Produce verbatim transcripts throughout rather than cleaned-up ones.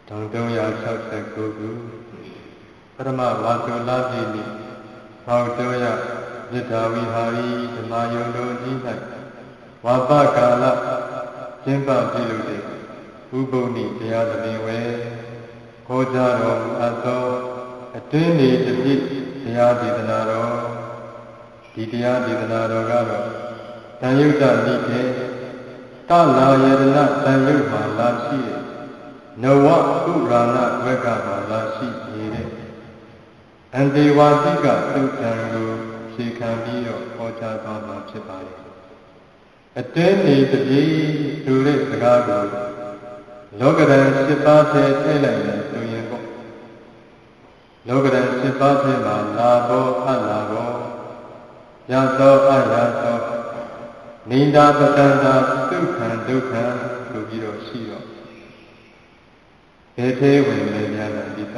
တောင်တုံးရာ၆၉ခုပထမဝါဆိုလပြည့်နေ့ဘောက်တောရမြစ်တာဝိဟာရီဓမ္မယုံတော်ကြီး၌ဝါပကာလကျင်းပပြုလုပ်တဲ့ဥပုပ်နိတရားသဘင်ဝဲဟောကြားတော်မူအပ်သောအတွင်းနေတပြည့်တရားဒေသနာတော်ဒီတရားဒေသနာတော်ကတော့တန်ယုတ်တနိခေတလာယတနာတန်ယုတ်မှာလာရှိတဲ့နဝဥရာဏဝက်ကမှာလာရှိနေတဲ့အန္တေဝါတိကသုတ်တံကိုဖြေခံပြီးတော့ဟောကြားသွားမှာဖြစ်ပါတယ်အတွင်းနေတပြည့်ဆိုတဲ့စကားကိုလောကရန်၈ပါးထဲထည့်လိုက်ရင်ဆိုရင်ပေါ့လောကရန်၈ပါးထဲမှာလာဘောအလာဘောရသောအရသောနိန္ဒပတန္တာဒုက္ခံဒုက္ခံဆိုပြီးတော့ရှိတော့ဘယ်သေးဝင်လဲများလားဒီက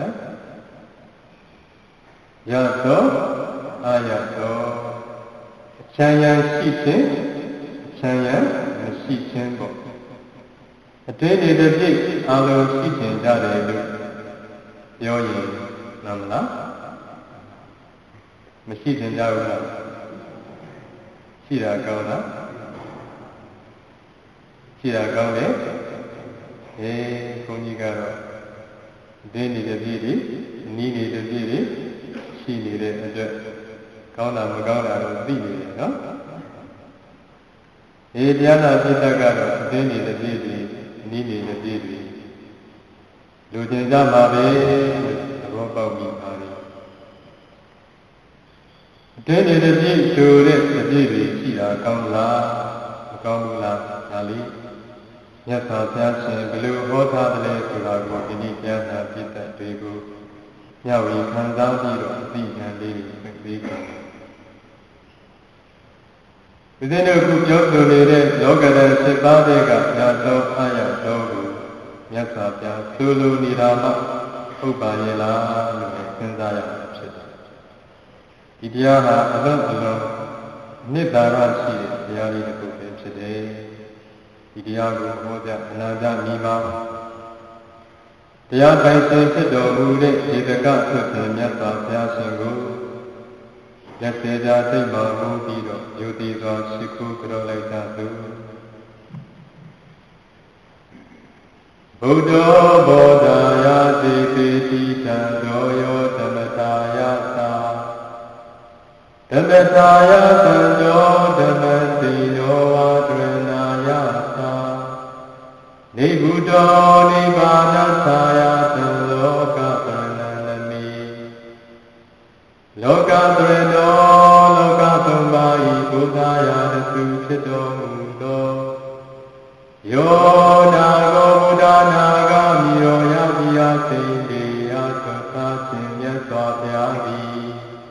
ရသောအရသောအချမ်းရရှိခြင်းအချမ်းရမရှိခြင်းပေါ့အတွင်းနေတဲ့ပြည့်အလုံးရှိခြင်းကြတယ်လို့ပြောရင်မှန်မလားမရှိခြင်းကြဘူးလားရှိတာကောင်းလားရှိတာကောင်းတယ်အေးခွန်ကြီးကတော့အတွင်းနေတဲ့ပြည့်တွေနီးနေတဲ့ပြည့်တွေရှိနေတဲ့အတွက်ကောင်းတာမကောင်းတာတော့သိနေတယ်နော်အေးတရားနာပိဋကကတော့အတွင်းနေတဲ့ပြည့်တွေနီးနေတဲ့ပြည့်တွေလူကျင်ကြမှာပဲသဘောပေါက်ပြီးပါပြီအတွင်းနေတဲ့ပြည့်ဆိုတဲ့ပြည့်တွေရှိတာကောင်းလားမကောင်းဘူးလားဒါလေးမြတ်စွာဘုရားရှင်ဘယ်လိုဟောထားတယ်လဲဆိုတာကိုဒီနေ့တရားနာပိဋကတွေကိုညဝေခံစားပြီးတော့အသိဉာဏ်လေးတွေပေးကြတယ်ဒီနေ့တို့ခုပြောဆိုနေတဲ့လောကရန်၈ပါးတွေကညာသောအရသောကိုမြတ်စွာဘုရားဆိုလိုနေတာမှဟုတ်ပါရဲ့လားလို့စဉ်းစားရမှာဖြစ်တယ်ဒီတရားဟာအလုံးအလုံးနိဗ္ဗာန်ရှိတဲ့တရားလေးတစ်ခုပဲဖြစ်တယ်ဒီတရားကိုဟောကြားအနာဂတ်မိမာတရားပိုင်ရှင်ဖြစ်တော်မူတဲ့ဧကကသုတ်မြတ်စွာဘုရားရှင်ကိုလက်စေကြသိမှမူပြီးတော့ယုတ်တိစွာရှိခိုးကြောလိုက်တာသူဘုဒ္ဓဘောဓာယတိပိတိတံသောယောဓမ္မတာယသာဓမ္မတာယသံသောဓမ္မတိနောဝါဒရဏာယသာနိဗ္ဗုတောနိဗ္ဗာနသာယသံလောကပရဏန္တမိလောကပရဏောလောကသုံးပါးဤဘုရားရာသူဖြစ်တော်မူသောယောနာကောဘုရားနာဂမိရောယပိယသိတေယသသခြင်းမြတ်စွာဘုရားသည်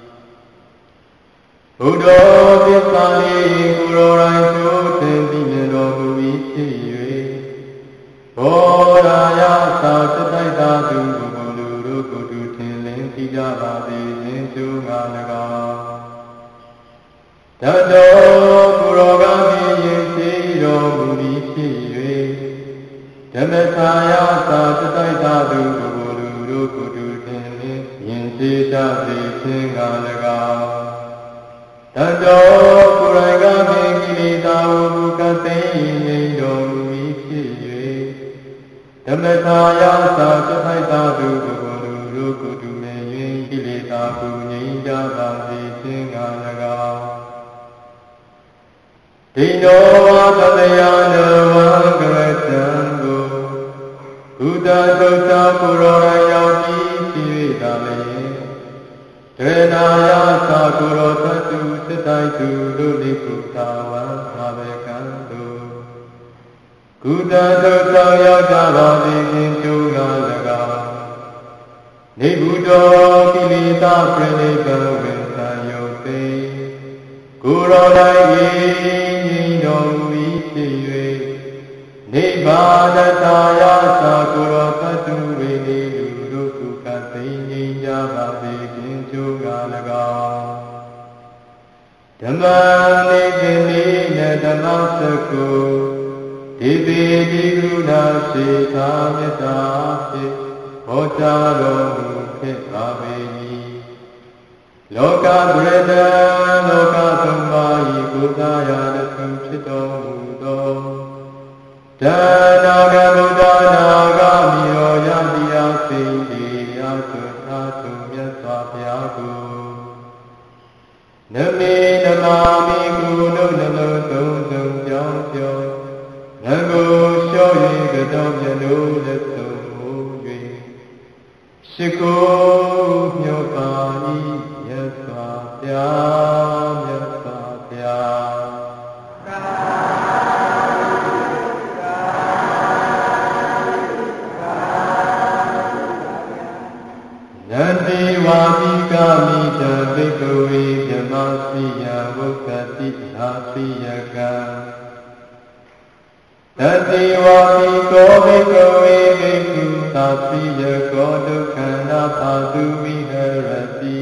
ဘုဒ္ဓသစ္စာလေးကိုယ်တော်တိုင်ဆိုသင်သိမြင်တော်မူ၏ဖြစ်၍ဘောရာယသာစတိုက်သာသူဘုံလူတို့ကိုတူထင်လင်းသိကြပါသည်ခြင်းကျိုးငါ၎င်းတတော်ကိုယ်တော်ကမြင်ရင်သိတော်မူ၏ဖြစ်၍ဓမ္မသာယသာစတိုက်သာသူဘုံလူတို့ကိုတူထင်လင်းမြင်သိကြသည်ခြင်းငါ၎င်းတတော်ကိုယ်တိုင်ကမြင်ကိလေသာဟုကသိငြိမ်တော်မူ၏ဖြစ်၍ဓမ္မသာယသာစတိုက်သာသူဘုံလူတို့ကိုတူမြင်၍ကိလေသာကိုငြိမ်ကြပါစေခြင်းငါ၎င်းဒိနောဝါသလယနောဝံကရတံကိုဘုဒ္ဓသုတ်တာကိုယ်တော်တိုင်ရောက်ပြီးဖြစ်၍သာလျှင်ဒေနာယသာကိုယ်တော်သတ္တုစိတ္တိုင်သူတို့နိကုသာဝံသာဘေကံတို့ကုသသုတ်တာရောက်ကြပါသည်ခြင်းကျိုးငါ၎င်းနိဗ္ဗုတောကိလေသာပြိနိဗ္ဗာန်ဝင်သံယုတ်သိကိုယ်တော်တိုင်ဤငြိမ်တော်မူ၏ဖြစ်၍နိဗ္ဗာန်တာယသာကိုယ်တော်သတ္တုဝိနိလူတို့ကုကသိငြိမ်ကြပါသည်ခြင်းကျိုးငါ၎င်းဓမ္မနေတိနိနဓမ္မစကုဒီတိဒီကရုဏာစေသာမေတ္တာဖြင့်ဟောကြားတော်မူခဲ့ပါပေ၏လောကဒုရတံလောကသုံးပါးဤကိုယ်စားရာတခုဖြစ်တော်မူသောတဏ္ဍာကဗုဒ္ဓနာဂမိရောယတိယစိတ်တိယသုသာတုမြတ်စွာဘုရားကိုနမေနမာမိကုလို့နှလုံးသုံးစုံကြောင်းပြောငါကိုလျှော့၍ကတော်မြတ်လို့လက်ဆုံးမူ၍ရှိကိုမြောပါ၏မြတ်စွာဘုရားမြတ်စွာဘုရားနန္တိဝါပိကမိတဘိကဝေဓမ္မစီယဝုက္ခတိသာစီယကံတတိဝါပိကောဘိကဝေဘိက္ခုသာစီယကောဒုက္ခနာပါတုဝိဟရတိ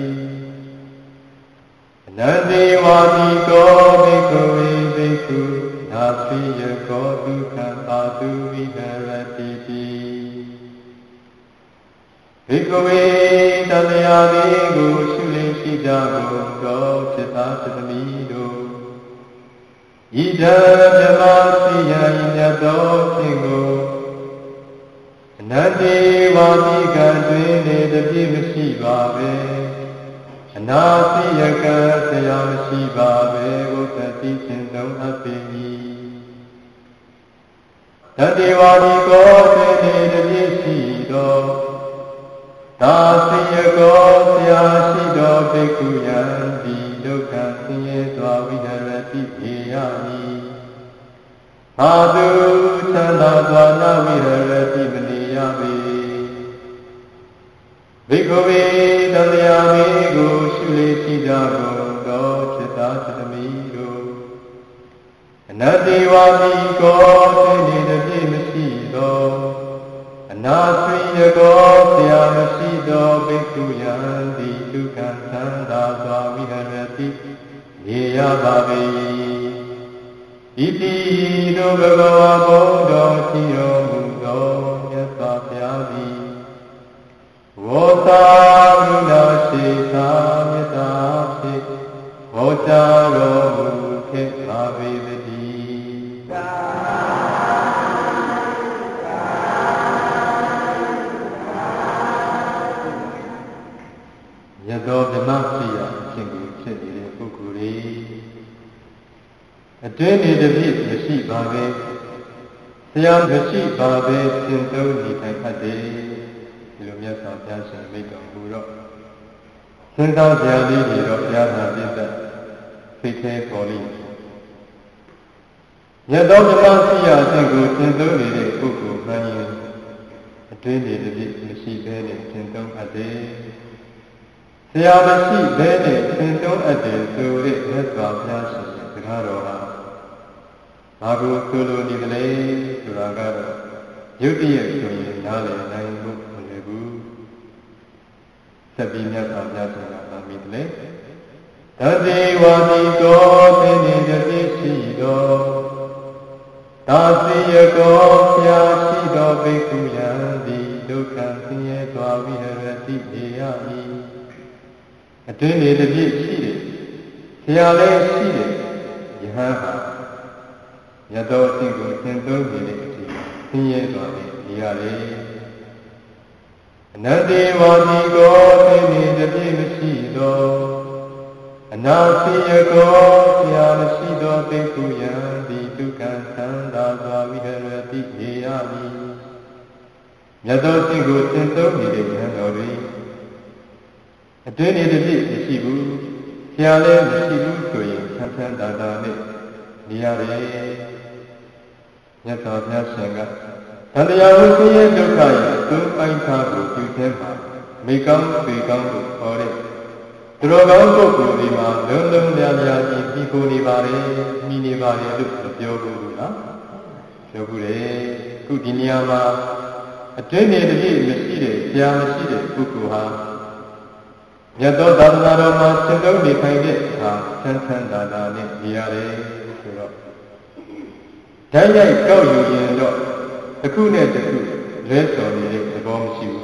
နတိဝါပိကောဘိကဝေဘိက္ခုသာစီယကောဒုက္ခပါတုဝိဟရတိဘိကဝေတန်လျာလေးကိုရှုလင်းရှိကြကုန်သောจิตသားจิตသမီးတို့ဤဓမ္မစီယံမြတ်သောဖြင့်ကိုအနတ္တိဝါပိကံတွင်နေတပြည့်မရှိပါပဲအနာစီယကံဆရာမရှိပါပဲဝုသတိခြင်းသုံးအပ်ပေ၏တတိဝါပိကောတွင်နေတပြည့်ရှိသောသာစီယကောဆရာရှိသောဘိက္ခုယံဒီဒုက္ခဆင်းရဲစွာဝိဒရတိပေရ၏ဟာတုချမ်းသာစွာနာဝိဒရတိမနေရပေဘိက္ခဝေတန်လျာမေကိုရှုလေရှိကြကုန်သောจิตသားจิตသမီးတို့အနတ္တိဝါပိကောသိနေတပြည့်မရှိသောအနာသိယကောဆရာမရှိသောဘိက္ခုယံဒီဒုက္ခသန္တာစွာဝိဟရတိနေရပါပေဣတိတို့ဘဂဝါဘုံတော်ရှိတော်မူသောမြတ်စွာဘုရားသည်ဝေါသာကရုဏာရှိသာမေတ္တာဖြင့်ဟောကြားတော်မူခဲ့ပါပေတည်းယသောဓမ္မစီယအရှင်ကိုဖြစ်နေတဲ့ပုဂ္ဂိုလ်တွေအတွင်းနေတပြည့်မရှိပါပဲဆရာမရှိပါပဲသင်သုံးနေထိုင်ဖတ်တယ်ဒီလိုမြတ်စွာဘုရားရှင်မိန့်တော်မူတော့သင်္သောဆရာလေးတွေတော့ဘုရားသာပြည့်တဲ့သိခဲပေါ်လိမ့်ယသောဓမ္မစီယအရှင်ကိုသင်သုံးနေတဲ့ပုဂ္ဂိုလ်မှန်ရင်အတွင်းနေတပြည့်မရှိဘဲနဲ့သင်သုံးဖတ်တယ်ဆရာမရှိဘဲနဲ့သင်သုံးအပ်တယ်ဆိုတဲ့မြတ်စွာဘုရားရှင်ရဲ့စကားတော်ဟာဘာကိုဆိုလိုနေကြလဲဆိုတာကတော့ရုပ်တရက်ဆိုရင်နားလည်နိုင်ဖို့မလွယ်ဘူးဆက်ပြီးမြတ်စွာဘုရားရှင်ကသာမိတယ်တတိဝါတိကောသိနေတတိရှိတော်သာစီယကောဆရာရှိတော်ဘိက္ခုယံဒီဒုက္ခဆင်းရဲစွာဝိဟရတိနေရ၏အတွင်းနေတပြည့်ရှိတယ်ဆရာလည်းရှိတယ်ယဟန်ဟာရသောအရှင်ကိုသင်သုံးနေတဲ့အချိန်ဆင်းရဲစွာနဲ့နေရတယ်အနတ္တိဝါဒီကိုသိနေတပြည့်မရှိသောအနာစီယကောဆရာမရှိသောဘိက္ခုယံဒီဒုက္ခသန္တာစွာဝိဟရတိနေရ၏ရသောအရှင်ကိုသင်သုံးနေတဲ့ယဟန်တော်တွေအတွင်းနေတပြည့်မရှိဘူးဆရာလည်းမရှိဘူးဆိုရင်ဆန်းဆန်းတာတာနဲ့နေရတယ်မြတ်စွာဘုရားရှင်ကသံဃာဝိသေဒုက္ခရဲ့သုံးပိုင်းထားကိုပြုတဲ့မှာမိကောင်းပေကောင်းကိုခေါ်တဲ့သူတော်ကောင်းပုဂ္ဂိုလ်ဒီမှာလုံးလုံးများများကြီးပြီးကိုနေပါလေမိနေပါလေလို့ပြောဘူးလားပြောဘူးလေခုဒီနေရာမှာအတွင်းနေတပြည့်မရှိတဲ့ဆရာမရှိတဲ့ပုဂ္ဂိုလ်ဟာမြတ်သောသာသနာတော်မှာသင်သုံးနေခိုင်းတဲ့အခါဆန်းဆန်းသာသာနဲ့နေရတယ်ဆိုတော့ဓာတ်ရိုက်ကောက်ယူရင်တော့တစ်ခုနဲ့တစ်ခုလဲဆော်နေတဲ့သဘောမရှိဘူး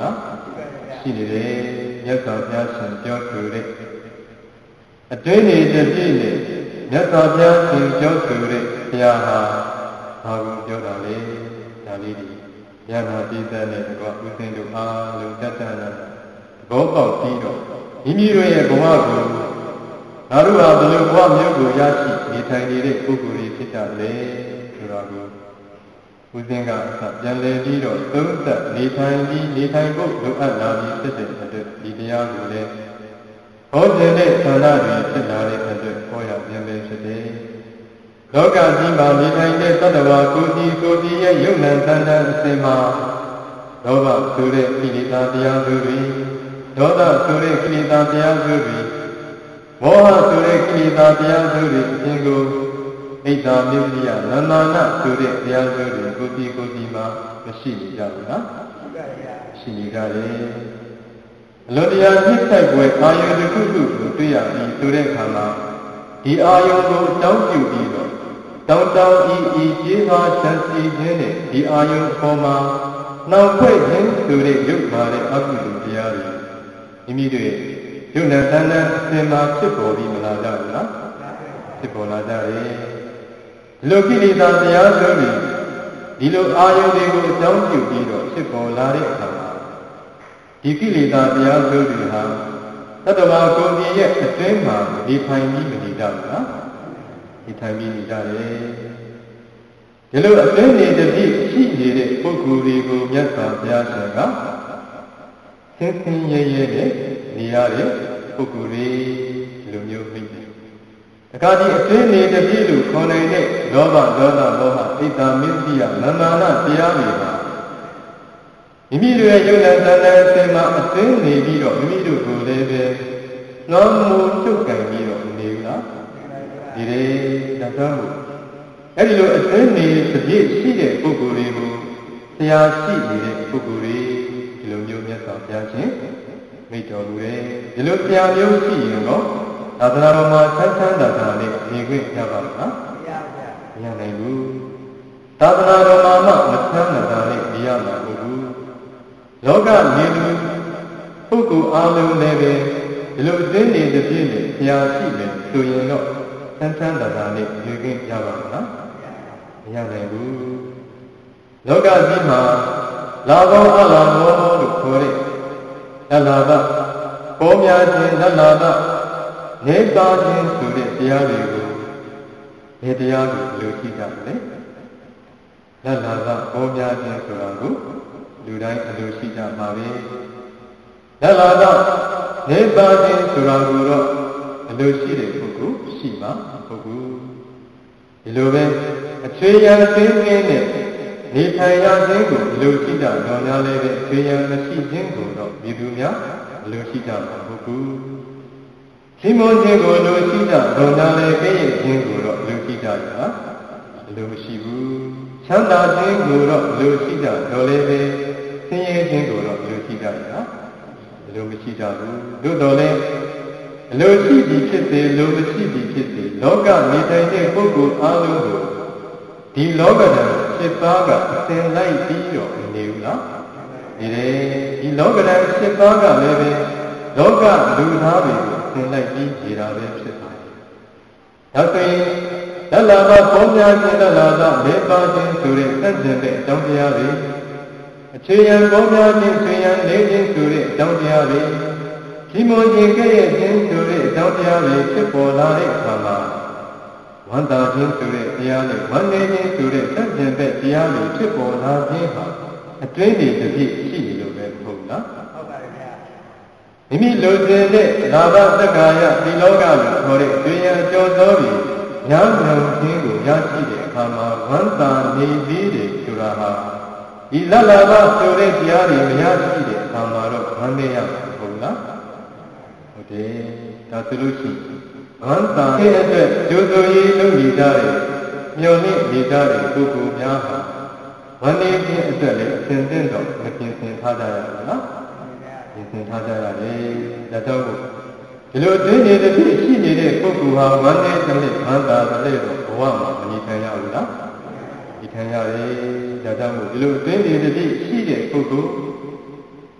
လားရှိနေတယ်မြတ်စွာဘုရားရှင်ပြောဆိုတဲ့အတွင်းနေတပြည့်နဲ့မြတ်စွာဘုရားရှင်ပြောဆိုတဲ့ဘုရားဟာဘာကိုပြောတာလဲဒါလေးဒီဉာဏ်တော်တည်တဲ့နဲ့ကောဥစဉ်တို့အားလုံးတတ်တတ်လာဘောပေါက်ပြီးတော့မိမိတို့ရဲ့ဘဝကိုငါတို့ဟာဘယ်လိုဘဝမျိုးကိုရရှိနေထိုင်နေတဲ့ပုဂ္ဂိုလ်တွေဖြစ်ကြတယ်ဆိုတာကိုဦးဇင်းကအစပြန်လည်ပြီးတော့သုံးသပ်နေထိုင်ပြီးနေထိုင်ဖို့လိုအပ်လာပြီးဖြစ်တဲ့အတွက်ဒီတရားကိုလည်းဟောခြင်းနဲ့ဌာနတွေဖြစ်လာတဲ့အတွက်ဟောရခြင်းပဲဖြစ်တယ်။လောကကြီးမှာနေထိုင်တဲ့သတ္တဝါကိုယ်စီကိုယ်စီရဲ့ယုံနာတန်တန်အစဉ်မှာလောဘဆိုတဲ့ကိလေသာတရားစုတွေဒေါသဆိုတဲ့ကိလေသာတရားစုတွေမောဟဆိုတဲ့ကိလေသာတရားစုတွေအပြင်ကိုအိဒါမြုပ်ရနန္ဒနာဆိုတဲ့တရားစုတွေကိုယ်စီကိုယ်စီမှာမရှိနေကြဘူးလားရှိနေကြတယ်အလိုတရားနှိမ့်ဆက်ွယ်အာယုတစ်ခုခုကိုတွေ့ရပြီးဆိုတဲ့အခါမှာဒီအာယုကိုတောင်းပြုပြီးတော့တောင်းတောင်းဤဤကျေးဇူးဆန်းစီခြင်းနဲ့ဒီအာယုပေါ်မှာနောက်ဖွဲ့ခြင်းဆိုတဲ့ရုပ်ပါတဲ့အကုသိုလ်တရားတွေမိမိတို့ယုံနဲ့တန်တဲ့အစဉ်မှာဖြစ်ပေါ်ပြီးမလာကြဘူးလားဖြစ်ပေါ်လာကြတယ်ဒီလိုကိလေသာတရားစုတွေဒီလိုအာယုတွေကိုအကြောင်းပြုပြီးတော့ဖြစ်ပေါ်လာတဲ့အခါမှာဒီကိလေသာတရားစုတွေဟာသတ္တဝါကိုယ်ကြီးရဲ့အတွင်းမှာဒီထိုင်ပြီးမနေကြဘူးလားဒီထိုင်ပြီးနေကြတယ်ဒီလိုအတွင်းနေတည်းရှိနေတဲ့ပုဂ္ဂိုလ်တွေကိုမြတ်စွာဘုရားရှင်ကဆင်းဆင်းရဲရဲနဲ့နေရတဲ့ပုဂ္ဂိုလ်တွေဒီလိုမျိုးမိတယ်တခါဒီအတွင်းနေတည်းလို့ခေါ်နိုင်တဲ့လောဘဒေါသမောဟဣဒ္ဓမစ္စရိယမန္နာနာတရားတွေပါမိမိတို့ရဲ့ယုံနဲ့တန်တဲ့အချိန်မှာအတွင်းနေပြီးတော့မိမိတို့ကိုယ်လည်းပဲနှောမူချုပ်ကန်ပြီးတော့နေဘူးလားဒီလေတတ်တော်မူအဲ့ဒီလိုအတွင်းနေတပြည့်ရှိတဲ့ပုဂ္ဂိုလ်တွေကိုဆရာရှိနေတဲ့ပုဂ္ဂိုလ်တွေဒီလိုမျိုးမြတ်စွာဘုရားရှင်မိတ်တော်မူတယ်ဒီလိုဆရာမျိုးရှိရင်တော့သာသနာတော်မှာဆန်းဆန်းသာသာနဲ့နေခွင့်ရပါမလားမရပါဘူးမရနိုင်ဘူးသာသနာတော်မှာမှမဆန်းသာသာနဲ့နေရမှာမဟုတ်ဘူးလောကနေလူပုဂ္ဂိုလ်အားလုံးလည်းပဲဒီလိုအတွင်းနေတပြည့်နဲ့ဆရာရှိတယ်ဆိုရင်တော့ဆန်းဆန်းသာသာနဲ့နေခွင့်ရပါမလားမရနိုင်ဘူးလောကကြီးမှာလာဘောအလာဘောလို့ခေါ်တဲ့သလ္လာဘပေါ်များခြင်းသလ္လာဘနေပါခြင်းဆိုတဲ့တရားတွေကိုဒီတရားကိုဘယ်လိုကြည့်ကြမလဲသလ္လာဘပေါ်များခြင်းဆိုတာကိုလူတိုင်းအလိုရှိကြမှာပဲသလ္လာဘနေပါခြင်းဆိုတာကိုတော့အလိုရှိတဲ့ပုဂ္ဂိုလ်ရှိမှာပုဂ္ဂိုလ်ဒီလိုပဲအခြေရန်သိင်းသိင်းနဲ့နေထိုင်ရခြင်းကိုအလိုရှိကြတော်များလည်းပဲအခြေရန်မရှိခြင်းကိုတော့ပြည်သူများအလိုရှိကြမှာပုဂ္ဂိုလ်ရှိမွန်ခြင်းကိုအလိုရှိကြတော်များလည်းပဲခြင်းကိုတော့အလိုရှိကြရတာအလိုမရှိဘူးချမ်းသာခြင်းကိုတော့အလိုရှိကြတော်လည်းပဲဆင်းရဲခြင်းကိုတော့အလိုရှိကြရတာအလိုမရှိကြဘူးတို့တော်လည်းအလိုရှိသည်ဖြစ်စေလိုမရှိသည်ဖြစ်စေလောကနေထိုင်တဲ့ပုဂ္ဂိုလ်အားလုံးကိုဒီလောကဓာတ်ဖြစ်ပါကအစဉ်လိုက်ပြီးတော့နေဘူးလားဒီလေဒီလောကဓာတ်ဖြစ်ပါကလည်းပဲလောကလူသားတွေကိုအစဉ်လိုက်ပြီးနေတာပဲဖြစ်ပါတယ်ဒါဆိုရင်သလ္လာဘပေါ်များခြင်းသလ္လာဘမေပါခြင်းဆိုတဲ့သတ်ကျင်တဲ့အကြောင်းတရားတွေအခြေယံပေါ်များခြင်းခြေယံနေခြင်းဆိုတဲ့အကြောင်းတရားတွေဒီမွန်ခြင်းကဲ့ရဲ့ခြင်းဆိုတဲ့အကြောင်းတရားတွေဖြစ်ပေါ်လာတဲ့အခါမှာဝန္တာခြင်းဆိုတဲ့တရားနဲ့ဝန္နေခြင်းဆိုတဲ့သတ်ကျင်တဲ့တရားတွေဖြစ်ပေါ်လာခြင်းဟာအတွင်းတွေတစ်ပြည့်ရှိနေလို့ပဲမဟုတ်လားဟုတ်ပါတယ်ခင်ဗျာမိမိလိုချင်တဲ့လာဘသက္ကာယဒီလောကလို့ခေါ်တဲ့အတွင်းရအကျော်သောပြီးညာဉာဏ်ခြင်းကိုရရှိတဲ့အခါမှာဝန္တာနေပြီးတယ်ဆိုတာဟာဒီလလဘဆိုတဲ့တရားတွေမရရှိတဲ့အခါမှာတော့ဝန္နေရမှာဟုတ်လားဟုတ်တယ်ဒါဆိုလို့ရှိရင်ဝန္တာရဲ့အတွက်ကျိုးစိုးရေးလုပ်နေကြတယ်မျော်လင့်နေကြတဲ့ပုဂ္ဂိုလ်များဟာဝန္နေခြင်းအတွက်လည်းအစဉ်သင့်တော့မပြင်ဆင်ထားကြရဘူးနော်ပြင်ဆင်ထားကြရတယ်ဒါကြောင့်ဒီလိုတွင်းနေတဲ့ဖြစ်ရှိနေတဲ့ပုဂ္ဂိုလ်ဟာဝန္နေတဲ့လက်ဝန္တာတဲ့လက်ဘဝမှာမနေထိုင်ရဘူးလားဒီထိုင်ရတယ်ဒါကြောင့်ဒီလိုတွင်းနေတဲ့ဖြစ်ရှိတဲ့ပုဂ္ဂိုလ်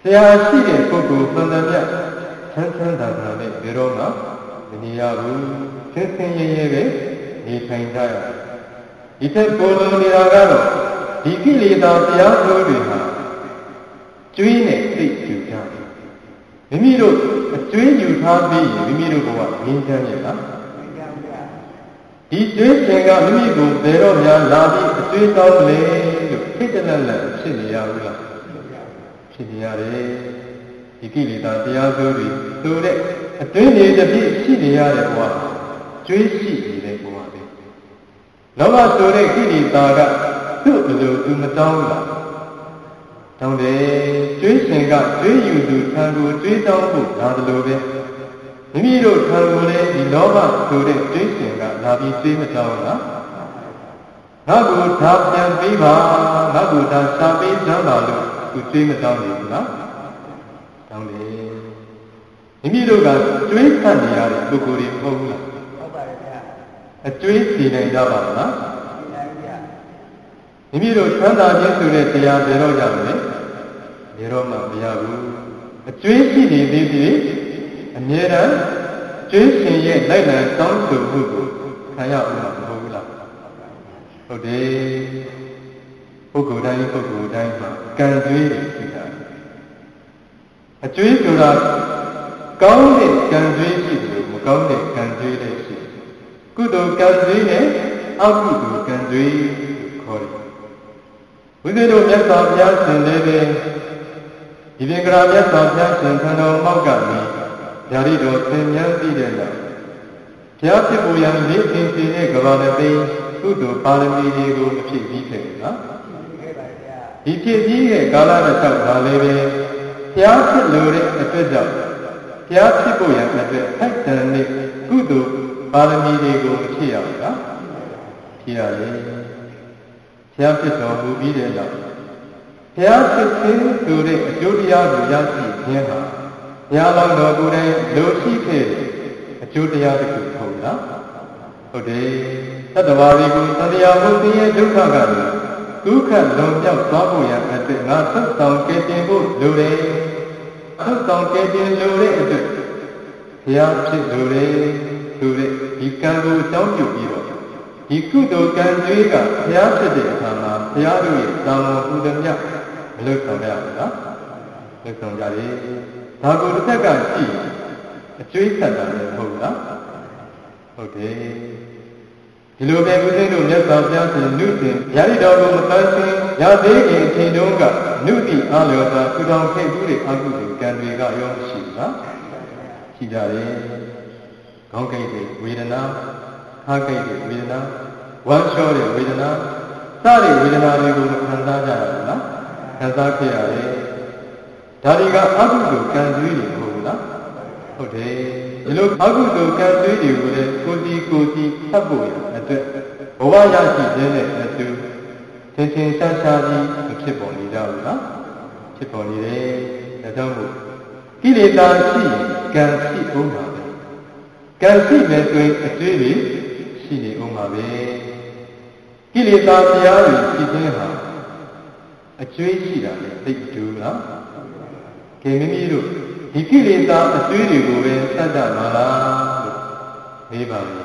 ဆရာရှိတဲ့ပုဂ္ဂိုလ်မှန်တယ်ဗျချမ်းချမ်းသာသာနဲ့ဘယ်တော့မှမနေရဘူးဆင်းဆင်းရဲရဲပဲနေထိုင်ကြရတယ်ဒီထက်ပိုလို့နေတာကတော့ဒီကိလေသာတရားစိုးတွေဟာကျွေးနဲ့သိယူကြတယ်မိမိတို့အကျွေးယူထားပြီးရင်မိမိတို့ကငြင်းချမ်းရဲ့လားဒီကျွေးရှင်ကမိမိကိုဘယ်တော့များလာပြီးအကျွေးကောင်းလေလို့ဖိတလက်လက်ဖြစ်နေရဘူးလားဖြစ်နေရတယ်ဒီကိလေသာတရားစိုးတွေဆိုတဲ့အတွင်းနေတစ်ပြည့်ရှိနေရတဲ့ဘဝကျွေးရှိနေတဲ့ဘဝပဲလောဘဆိုတဲ့ကိလေသာကသူ့ဘယ်လိုသူမတောင်းဘူးလားတောင်းတယ်ကျွေးရှင်ကကျွေးယူသူထံကိုကျွေးတောင်းဖို့ဒါတလို့ပဲမိမိတို့ထံကိုလည်းဒီလောဘဆိုတဲ့ကျွေးရှင်ကလာပြီးကျွေးမတောင်းလားငါ့ကိုဒါပြန်ပြီးပါငါ့ကိုဒါရှာပေးစမ်းပါလို့သူကျွေးမတောင်းဘူးလားတောင်းတယ်မိမိတို့ကကျွေးခတ်နေရတဲ့ပုဂ္ဂိုလ်တွေမဟုတ်ဘူးလားဟုတ်ပါတယ်ဗျာအကျွေးစီနိုင်ကြပါလားစီနိုင်ဗျာမိမိတို့ချမ်းသာခြင်းဆိုတဲ့တရားဘယ်တော့ရမလဲဘယ်တော့မှမရဘူးအကျွေးရှိနေသေးသည်အမြဲတမ်းကျွေးရှင်ရဲ့လိုက်လံတောင်းဆိုမှုကိုခံရအောင်မဟုတ်ဘူးလားဟုတ်တယ်ပုဂ္ဂိုလ်တိုင်းပုဂ္ဂိုလ်တိုင်းမှာကံကျွေးရှိတာအကျွေးဆိုတာကောင်းတဲ့ကံကျွေးရှိတယ်မကောင်းတဲ့ကံကျွေးလည်းရှိတယ်ကုသိုလ်ကံကျွေးနဲ့အကုသိုလ်ကံကျွေးခေါ်တယ်ဝိသေတို့မြတ်စွာဘုရားရှင်လည်းပဲဒီပင်ကရာမြတ်စွာဘုရားရှင်ထံတော်မောက်ကနေဓာရီတော်သင်မြန်းပြီးတဲ့နောက်ဘုရားဖြစ်ပေါ်ရန်လေးအင်ရှင်ရဲ့ကဘာတသိကုသိုလ်ပါရမီတွေကိုမဖြစ်ပြီးခဲ့ဘူးလားဒီဖြစ်ပြီးရဲ့ကာလတစ်လျှောက်ဒါလည်းပဲဘုရားဖြစ်လို့တဲ့အတွက်ကြောင့်ဘုရားဖြစ်ပေါ်ရန်အတွက်ထိုက်တန်တဲ့ကုသိုလ်ပါရမီတွေကိုမဖြစ်ရဘူးလားဖြစ်ရတယ်ဘုရားဖြစ်တော်မူပြီးတဲ့နောက်ဘုရားဖြစ်ခြင်းဆိုတဲ့အကျိုးတရားကိုရရှိခြင်းဟာဘုရားလောင်းတော်ကိုယ်တိုင်လိုရှိခဲ့တဲ့အကျိုးတရားတစ်ခုဟုတ်လားဟုတ်တယ်သတ္တဝါတွေကိုသတရားမှုသိရဲ့ဒုက္ခကနေဒုက္ခလွန်မြောက်သွားဖို့ရအတွက်ငါသက်ဆောင်ကယ်တင်ဖို့လိုတယ်သက်ဆောင်ကယ်တင်လိုတဲ့အတွက်ဘုရားဖြစ်လိုတယ်ဆိုတဲ့ဒီကံကိုအကြောင်းပြုပြီးတော့ဒီကုသိုလ်ကံကြွေးကဘုရားဖြစ်တဲ့အခါမှာဘုရားတို့ရဲ့သာမန်ဥဒ္ဒမြမလွတ်ဆောင်ရဘူးလားလွတ်ဆောင်ကြတယ်ဒါကိုတစ်ခါကကြည့်အကျွေးဆက်တာလည်းဟုတ်လားဟုတ်တယ်ဒီလိုပဲဦးဇင်းတို့မြတ်စွာဘုရားရှင်နုတင်ယာရိတော်ကိုမတန်းစင်ရသေးခင်အချိန်တုန်းကနုတိအားလျော်စွာသူတော်ခဲ့မှုတွေအကုသိုလ်ကံတွေကရောရှိလားရှိကြတယ်ခေါင်းကိတ်တွေဝေဒနာခါကိတ်တွေဝေဒနာဝမ်းလျှောတဲ့ဝေဒနာစတဲ့ဝေဒနာတွေကိုခံစားကြရဘူးလားခံစားခဲ့ရတယ်ဒါတွေကအကုသိုလ်ကံတွေးတွေဟုတ်ဘူးလားဟုတ်တယ်ဒီလိုအကုသိုလ်ကံတွေးတွေကိုလည်းကိုတီကိုတီဖတ်ဖို့ရအတွက်ဘဝရရှိခြင်းနဲ့အတူသင်္ချင်ရှားရှားကြီးဖြစ်ပေါ်နေကြဘူးလားဖြစ်ပေါ်နေတယ်ဒါကြောင့်မို့ကိလေသာရှိကံရှိဦးမှာပဲကံရှိမယ်ဆိုရင်အကျွေးတွေရှိနေဦးမှာပဲကိလေသာတရားတွေရှိခြင်းဟာအကျွေးရှိတာလည်းသိတူလားခင်မိမိတို့ဒီကိလေသာအကျွေးတွေကိုပဲစတ္တမှာလားလို့မေးပါမယ်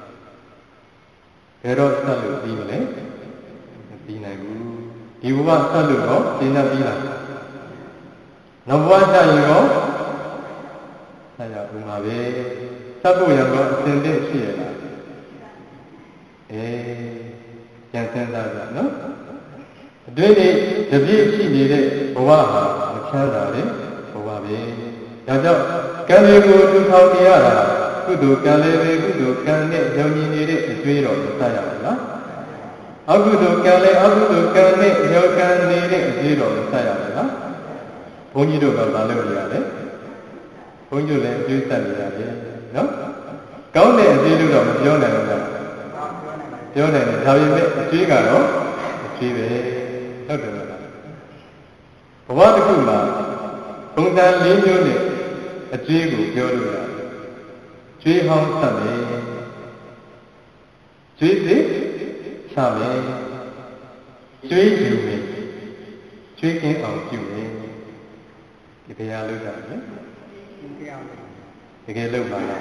ဘယ်တော့စလို့ပြီးမလဲမပြီးနိုင်ဘူးဒီဘဝစလို့တော့သင်္ကြန်ပြီးလားနောက်ဘဝကျရင်ရောဆက်ရဦးမှာပဲစပ်ဖို့ရတော့အစဉ်သင့်ရှိရလားအေးကြံစမ်းသားကြနော်အတွင်းဒီတပြည့်ရှိနေတဲ့ဘဝဟာမချမ်းသာတဲ့ဘဝပဲဒါကြောင့်ကံတွေကိုထူထောင်နေရတာကုသိုလ်ကံလည်းပဲကုသိုလ်ကံနဲ့ရောင်မြင်နေတဲ့အကျွေးတော်ကိုစရပါလားအကုသိုလ်ကံလည်းအကုသိုလ်ကံနဲ့ရောကံနေတဲ့အကျွေးတော်ကိုစရပါလားဘုန်းကြီးတို့ကဘာလုပ်နေရလဲဘုန်းကြီးလည်းအကျွေးဆက်နေရတယ်နော်ကောင်းတဲ့အကျွေးလို့တော့မပြောနိုင်ဘူးလားပြောနိုင်တယ်ဒါပေမဲ့အကျွေးကတော့အကျွေးပဲဟုတ်တယ်မလားဘဝတစ်ခုမှာပုံစံလေးမျိုးနဲ့အကျွေးကိုပြောလို့ရတယ်ကျွေးဟောင်းဆက်မယ်ကျွေးစစ်ချမယ်ကျွေးယူမယ်ကျွေးကင်းအောင်ပြုမယ်ကယ်ရလို့တာလေတကယ်လို့ပါလား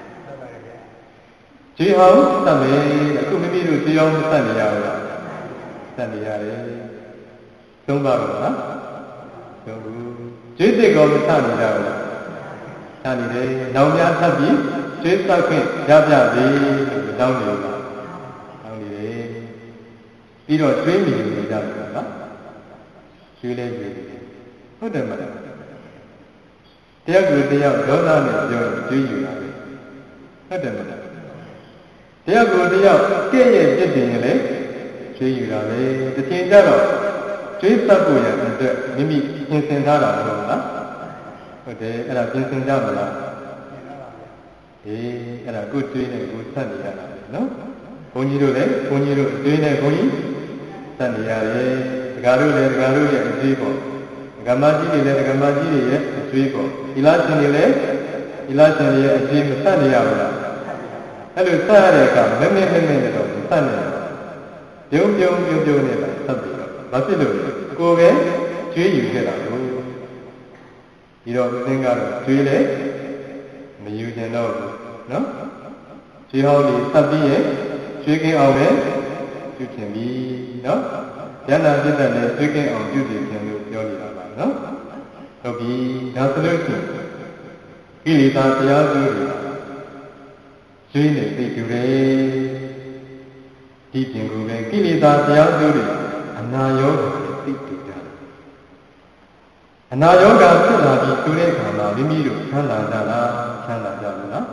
ကျွေးအောင်သတ်မယ်အခုမိမိတို့ကျွေးအောင်သတ်နေရတော့သတ်နေရတယ်သုံးပါတော့နော်သုံးခုကျွေးစိတ်ကောမသတ်နေကြဘူးလားသတ်နေတယ်နောင်များသတ်ပြီးကျွေးသတ်ခွင့်ရပြသည်လို့တောင်းနေပါတောင်းနေတယ်ပြီးတော့ကျွေးမိလို့နေကြတယ်နော်ကျွေးလဲကျွေးဟုတ်တယ်မလားတရားကိုတရားဒေါသနဲ့ပြောကျွေးယူတာပဲဟုတ်တယ်မလားတရားကိုတရားကဲ့ရဲ့ပြစ်တင်ရင်လည်းကျွေးယူတာပဲတစ်ချိန်ကျတော့ကျွေးသတ်ဖို့ရတဲ့အတွက်မိမိပြင်ဆင်ထားတာမဟုတ်လားဟုတ်တယ်အဲ့ဒါပြင်ဆင်ကြမလားအေးအဲ့ဒါကိုကျွေးနဲ့ကိုသတ်နေရတာနော်ဘုန်းကြီးတို့လည်းဘုန်းကြီးတို့ကျွေးနဲ့ဘုန်းကြီးသတ်နေရတယ်ဒကာတို့လည်းဒကာတို့ရဲ့အကျွေးပေါ့ဒကာမကြီးတွေလည်းဒကာမကြီးတွေရဲ့အကျွေးပေါ့ဒီလားရှင်တွေလည်းဒီလားရှင်တွေရဲ့အကျွေးမသတ်နေရဘူးလားအဲ့လိုသတ်ရတဲ့အခါမင်းမင်းမင်းမင်းတော့သတ်နေတယ်ပြုံးပြုံးပြုံးပြုံးနေတာသတ်ပြီးတော့ဘာဖြစ်လို့လဲကိုယ်ပဲကျွေးယူခဲ့တာလို့ဒီတော့သင်ကတော့ကျွေးလေမယူချင်တော့ဘူးနော်ကျွေးဟောင်းလေးသတ်ပြီးရင်ကျွေးကင်းအောင်ပဲပြုချင်ပြီနော်ဉာဏ်နာပြည့်တဲ့နဲ့ကျွေးကင်းအောင်ပြုစီခြင်းလို့ပြောနေတာပါနော်ဟုတ်ပြီဒါဆိုလို့ရှိရင်ကိလေသာတရားစုတွေကျွေးနေသိတူတယ်ဒီပြင်ကိုပဲကိလေသာတရားစုတွေအနာရောဂါသိတူတာအနာရောဂါဖြစ်လာပြီးဆိုတဲ့အခါမှာမိမိတို့ချမ်းသာကြလားချမ်းသာကြဘူးလား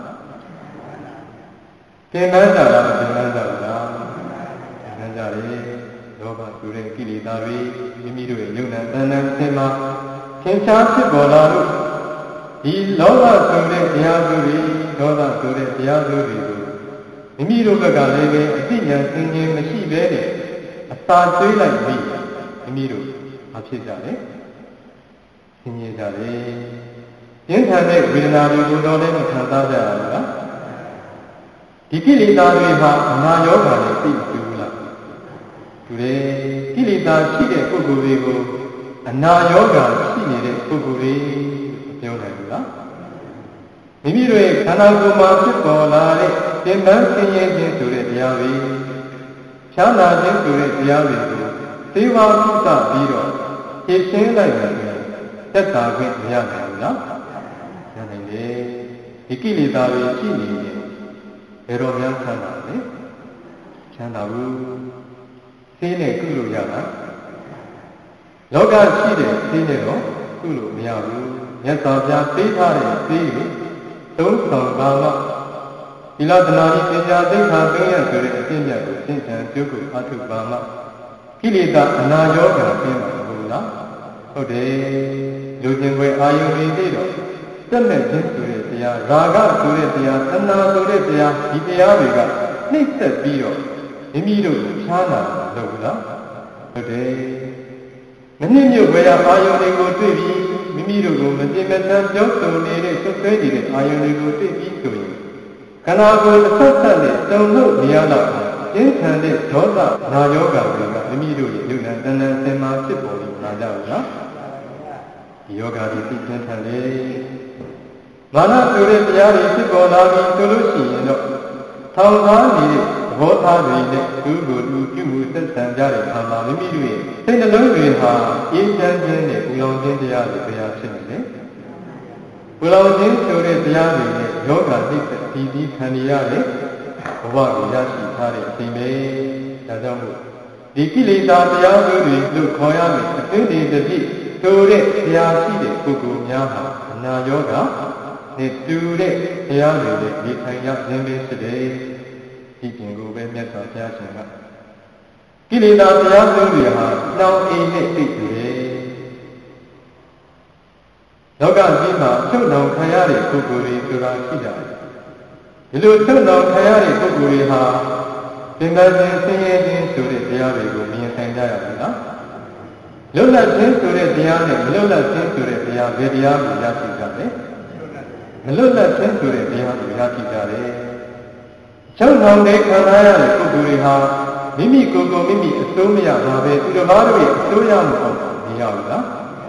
သင်္ကန်းကြလားသင်္ကန်းကြဘူးလားသင်္ကန်းကြတယ်လောဘဆိုတဲ့ကိလေသာတွေမိမိတို့ရဲ့ယုံနာတဏ္ဍာအစင်မှာသင်္ချာဖြစ်ပေါ်လာလို့ဒီလောဘဆိုတဲ့တရားစုတွေဒေါသဆိုတဲ့တရားစုတွေကိုမိမိတို့ဘက်ကလည်းပဲအသိဉာဏ်သင်ခြင်းမရှိဘဲနဲ့အသာကျွေးလိုက်ပြီးမိမိတို့မဖြစ်ကြနဲ့သင်ခြင်းကြတယ်ပြင်းထန်တဲ့ဝေဒနာတွေကိုတော့လည်းခံစားကြရလားဒီကိလေသာတွေဟာအနာရောဂါနဲ့သိတူလားသူတွေကိလေသာရှိတဲ့ပုဂ္ဂိုလ်တွေကိုအနာရောဂါရှိနေတဲ့ပုဂ္ဂိုလ်တွေပြောနိုင်ဘူးလားမိမိတို့ရဲ့ခန္ဓာကိုယ်မှာဖြစ်ပေါ်လာတဲ့သင်္ကန်းဆင်းရဲခြင်းဆိုတဲ့တရားတွေဖြာနာခြင်းဆိုတဲ့တရားတွေကိုသေဝပုသပြီးတော့ဖြည့်ရှင်းလိုက်တယ်သက်သာခွင့်မရနိုင်ဘူးလားရနိုင်တယ်ဒီကိလေသာတွေရှိနေရင်ဘယ်တော့မှချမ်းသာလဲချမ်းသာဘူးသိနဲ့ကုလို့ရတာလောကရှိတဲ့သိနဲ့တော့ကုလို့မရဘူးမြတ်စွာဘုရားပေးထားတဲ့သိကိုသုံးဆောင်ပါမှဒီလတနာဤပညာသိက္ခာသုံးရဆိုတဲ့အကျင့်မြတ်ကိုသင်္ကြန်ကျုပ်ကိုအထုပါမှကိလေသာအနာရောဂါပြင်းမှာဘူးလားဟုတ်တယ်လူကျင်ွယ်အာယုန်တွေသိတော့တက်မဲ့ခြင်းဆိုတဲ့တရားရာဂဆိုတဲ့တရားသနာဆိုတဲ့တရားဒီတရားတွေကနှိမ့်ဆက်ပြီးတော့မိမိတို့ကိုဖြားလာလို့ဘူးလားဟုတ်တယ်မနစ်မြုပ်ဝေယအာယုန်တွေကိုတွေ့ပြီးမိမိတို့ကိုမပြင်းမထန်ပြောဆိုနေတဲ့ဆွဆွဲနေတဲ့အာယုန်တွေကိုတွေ့ပြီးဆိုရင်ခန္ဓာကိုယ်တစ်ဆက်ဆက်နဲ့တုံ့လို့နေရတော့ကျင်းထန်တဲ့ဒေါသနာယောဂတွေကမိမိတို့ရဲ့ယုံနာတဏ္ဍာစင်မှာဖြစ်ပေါ်လာကြဘူးလားဒီယောဂတွေသိကျင်းထန်လေမာနဆိုတဲ့တရားတွေဖြစ်ပေါ်လာပြီးဆိုလို့ရှိရင်တော့ထောင်ကားနေတဲ့သဘောထားတွေနဲ့သူ့ကိုယ်သူပြုမှုဆက်ဆံကြတဲ့အခါမှာမိမိတို့ရဲ့စိတ်နှလုံးတွေဟာအေးချမ်းခြင်းနဲ့ပူလောင်ခြင်းတရားတွေတရားဖြစ်နေတယ်ပူလောင်ခြင်းဆိုတဲ့တရားတွေနဲ့ယောဂသိတဲ့ဒီဒီခံရတဲ့ဘဝကိုရရှိထားတဲ့အချိန်ပဲဒါကြောင့်မို့ဒီကိလေသာတရားတွေလို့ခေါ်ရမယ်အသိဉာဏ်တစ်ပြည့်ဆိုတဲ့တရားရှိတဲ့ပုဂ္ဂိုလ်များဟာအနာယောဂနဲ့တူတဲ့တရားတွေနဲ့ဒီထိုင်ရခြင်းပဲဖြစ်တယ်ဒီပြင်ကိုပဲမြတ်စွာဘုရားရှင်ကကိလေသာတရားတွေဟာနှောင်အိမ်နဲ့သိတယ်လောကကြီးမှာချုပ်နှောင်ခံရတဲ့ပုဂ္ဂိုလ်တွေဆိုတာရှိကြတယ်ဒီလိုချုပ်နှောင်ခံရတဲ့ပုဂ္ဂိုလ်တွေဟာသင်္ကန်းခြင်းဆင်းရဲခြင်းဆိုတဲ့တရားတွေကိုမြင်ဆိုင်ကြရပြီလားလွတ်လပ်ခြင်းဆိုတဲ့တရားနဲ့မလွတ်လပ်ခြင်းဆိုတဲ့တရားဘယ်တရားကိုရရှိကြလဲမလွတ်လပ်ခြင်းဆိုတဲ့တရားကိုရရှိကြတယ်ချုပ်နှောင်တဲ့ခံရတဲ့ပုဂ္ဂိုလ်တွေဟာမိမိကိုယ်ကိုမိမိအစိုးမရပါပဲသူတစ်ပါးတို့ရဲ့အစိုးရမှုအောင်မရဘူးလားမ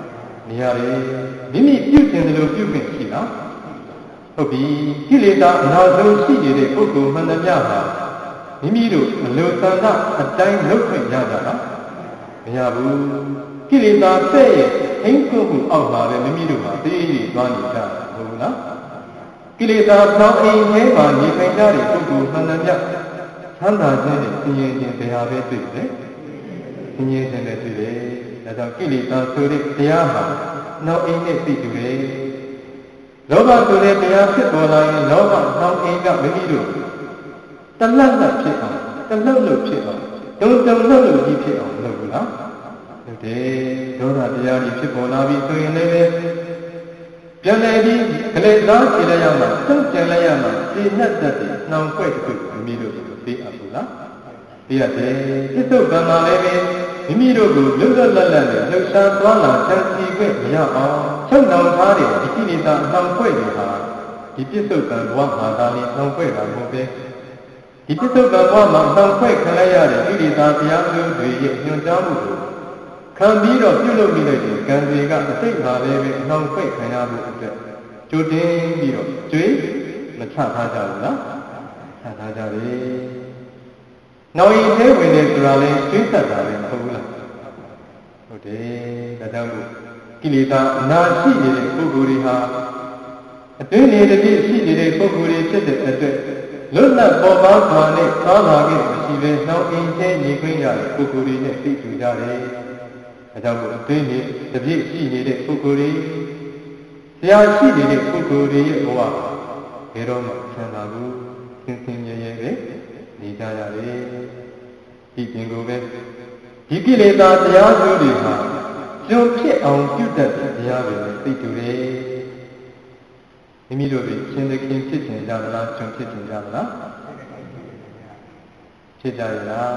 နေရတယ်မိမိပြုကျင်တယ်လို့ပြုခွင့်ရှိလားဟုတ်ပြီကိလေသာအနာဆုံးရှိနေတဲ့ပုဂ္ဂိုလ်မှန်သမျှဟာမိမိတို့အလိုဆန္ဒအတိုင်းလုပ်ခွင့်ရကြတာမရဘူးကိလေသာတဲ့ရဲ့အင်းကိုမှုအောက်မှာပဲမိမိတို့ဟာသိရသွားနေကြဟုတ်လားကိလေသာသောင်းအိမ်ထဲမှာနေထိုင်ကြတဲ့ပုဂ္ဂိုလ်မှန်သမျှသံသာခြင်းနဲ့ဆင်းရဲခြင်းတရားပဲတွေ့တယ်ဆင်းရဲခြင်းနဲ့တွေ့တယ်ဒါကြောင့်ကိလေသာဆိုတဲ့တရားဟာနောက်အိမ်နဲ့သိတူတယ်လောဘဆိုတဲ့တရားဖြစ်ပေါ်လာရင်လောဘနောက်အိမ်ကမိမိတို့တလတ်လတ်ဖြစ်အောင်တလှုပ်လှုပ်ဖြစ်အောင်တုံတုံလှုပ်လှုပ်ကြီးဖြစ်အောင်လုပ်ဘူးလားဟုတ်တယ်ဒေါသတရားကြီးဖြစ်ပေါ်လာပြီဆိုရင်လည်းပြန်လည်ပြီးကလေးသားခြေလိုက်ရမှာတုံ့ပြန်လိုက်ရမှာဒီနဲ့တတ်တဲ့နှောင်ခွဲ့တစ်ခုမိမိတို့သိအပ်ဘူးလားသိရတယ်ပြစ္ဆုတ်ကံမှာလည်းမိမိတို့ကိုလွတ်လွတ်လပ်လပ်နဲ့လှုပ်ရှားသွားလာချမ်းသာခွင့်မရအောင်ချုပ်နှောင်ထားတဲ့ဒီကိလေသာနှောင်ခွဲ့တွေဟာဒီပြစ္ဆုတ်ကံဘဝမှာသာလျှင်နှောင်ခွဲ့တာမဟုတ်ပဲဒီပြစ္ဆုတ်ကံဘဝမှာနှောင်ခွဲ့ခံလိုက်ရတဲ့ကိလေသာတရားမျိုးတွေရဲ့ညွှန်ကြားမှုကိုခံပြီးတော့ပြုလုပ်မိတဲ့ကံတွေကအစိတ်ပါလည်းပဲနှောင်ခွဲ့ခံရဖို့အတွက်ကြိုတင်ပြီးတော့ကြွေးမချထားကြဘူးလားချထားကြတယ်။နောက်ရင်သေးဝင်နေဆိုတာလဲကျွေးဆက်တာပဲမဟုတ်ဘူးလားဟုတ်တယ်ဒါကြောင့်ကိလေသာအနာရှိနေတဲ့ပုဂ္ဂိုလ်တွေဟာအတွင်းနေတည်းရှိနေတဲ့ပုဂ္ဂိုလ်တွေဖြစ်တဲ့အတွက်လွတ်လပ်ပေါ်ပါစွာနဲ့သာသာခဲ့မရှိဘဲနောက်ရင်သေးနေခွင့်ရတဲ့ပုဂ္ဂိုလ်တွေနဲ့သိတူကြတယ်။ဒါကြောင့်အတွင်းနေတည်းရှိနေတဲ့ပုဂ္ဂိုလ်တွေတရားရှိနေတဲ့ပုဂ္ဂိုလ်တွေရဲ့ဘဝဘယ်တော့မှဆန္ဒကိုသင်သင်ရဲရဲပဲနေကြရတယ်ဒီပြင်ကိုပဲဒီကိလေသာတရားစုတွေဟာကျွံဖြစ်အောင်ပြုတတ်တဲ့တရားတွေနဲ့သိတူတယ်မိမိတို့တွေရှင်သခင်ဖြစ်ခြင်းကြလားကျွံဖြစ်ခြင်းကြလားဖြစ်ကြရလား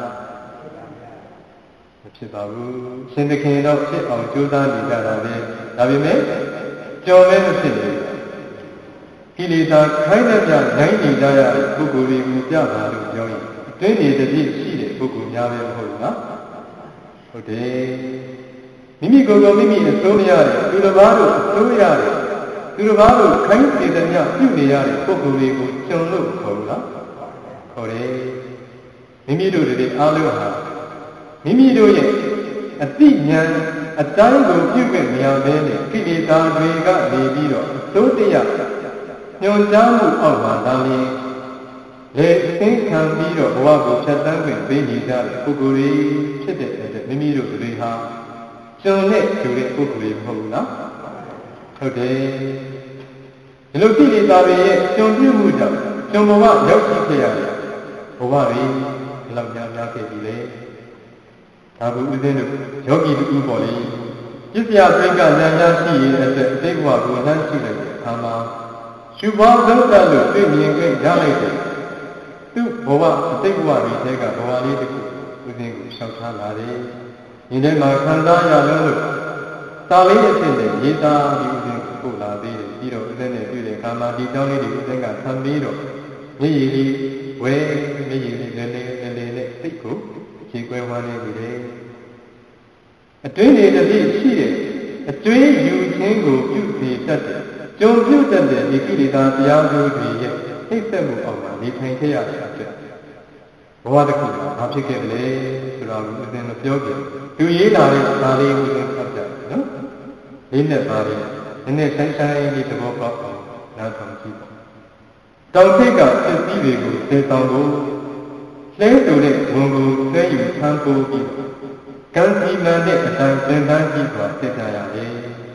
မဖြစ်ပါဘူးရှင်သခင်တော့ဖြစ်အောင်ကြိုးစားနေကြတာပဲဒါပေမဲ့ကြော်မဲမဖြစ်ဘူးကိလေသာခိုင်းတဲ့ကြနိုင်နေကြရတဲ့ပုဂ္ဂိုလ်တွေကိုပြပါလို့ပြောရင်အတွင်းနေတည်းရှိတဲ့ပုဂ္ဂိုလ်များပဲမဟုတ်ဘူးနော်ဟုတ်တယ်မိမိကိုယ်ကိုမိမိအစိုးမရတယ်သူတစ်ပါးတို့အစိုးရတယ်သူတစ်ပါးတို့ခိုင်းစေတဲ့ညပြုနေရတဲ့ပုဂ္ဂိုလ်တွေကိုကျွန်လို့ခေါ်ဘူးလားခေါ်တယ်မိမိတို့တွေအားလုံးဟာမိမိတို့ရဲ့အတိညာအတိုင်းကိုပြုခွင့်မရဘဲနဲ့ကိလေသာတွေကနေပြီးတော့အစိုးတရားညွန်ကြားမှုအောက်မှာသာလျှင်လေအသိခံပြီးတော့ဘဝကိုဖြတ်သန်းခွင့်ပေးနေကြတဲ့ပုဂ္ဂိုလ်တွေဖြစ်တဲ့အတွက်မိမိတို့တွေဟာကျွန်နဲ့ကျူတဲ့ပုဂ္ဂိုလ်တွေမဟုတ်ဘူးနော်ဟုတ်တယ်ဒီလိုကိလေသာတွေရဲ့ကျွန်ပြုမှုကြောင့်ကျွန်ဘဝရောက်ရှိခဲ့ရတယ်ဘဝတွေဘယ်လောက်များများခဲ့ပြီလဲဒါကဥစဉ်တို့ယောဂီတူပေါ့လေပြစ္ဆရာသိက္ခာဉာဏ်ရရှိရင်အတွက်အတိတ်ဘဝကိုနှမ်းရှိလိုက်တဲ့အခါမှာရှုဘောင်းသုံးတတ်လို့သိမြင်ခွင့်ရလိုက်တယ်သူ့ဘဝအတိတ်ဘဝတွေတဲကဘဝလေးတစ်ခုဥစဉ်ကိုရှောက်ထားလာတယ်ဒီထဲမှာခံစားရလို့လို့တာလေးအဖြစ်နဲ့ရေးသားပြီးဥစဉ်ကိုပို့လာသေးတယ်ပြီးတော့ဥစဉ်နဲ့တွေ့တဲ့အခါမှာဒီတောင်းလေးတွေဥစဉ်ကဆံပြီးတော့မျက်ရည်လေးဝဲမျက်ရည်လေးလည်းလည်းလည်းနဲ့စိတ်ကိုခြေကွဲဝမ်းနေပြီလေအတွင်းနေတည်းရှိတယ်အကျွေးယူခြင်းကိုပြုစေတတ်တယ်ကြုံပြုတတ်တဲ့ဒီကိလေသာတရားစုတွေရဲ့သိသက်မှုအောက်မှာနေထိုင်ခဲ့ရတဲ့အတွက်ဘဝတစ်ခုမှာဘာဖြစ်ခဲ့လဲဆိုတော့ဦးဇင်းမပြောကြဘူးသူရေးလာတဲ့ဒါလေးဦးဇင်းဖတ်ပြတယ်နော်လေးနဲ့ပါလေးနည်းနည်းဆိုင်ဆိုင်လေးသဘောပေါက်အောင်နားထောင်ကြည့်ပါတောင်ထိပ်ကသစ္စည်းတွေကိုသေဆောင်ဖို့လဲတူတဲ့ဝန်ကိုဆွဲယူထမ်းပိုးပြီးကံစီမံတဲ့အတိုင်းသင်တန်းကြည့်စွာသိကြရတယ်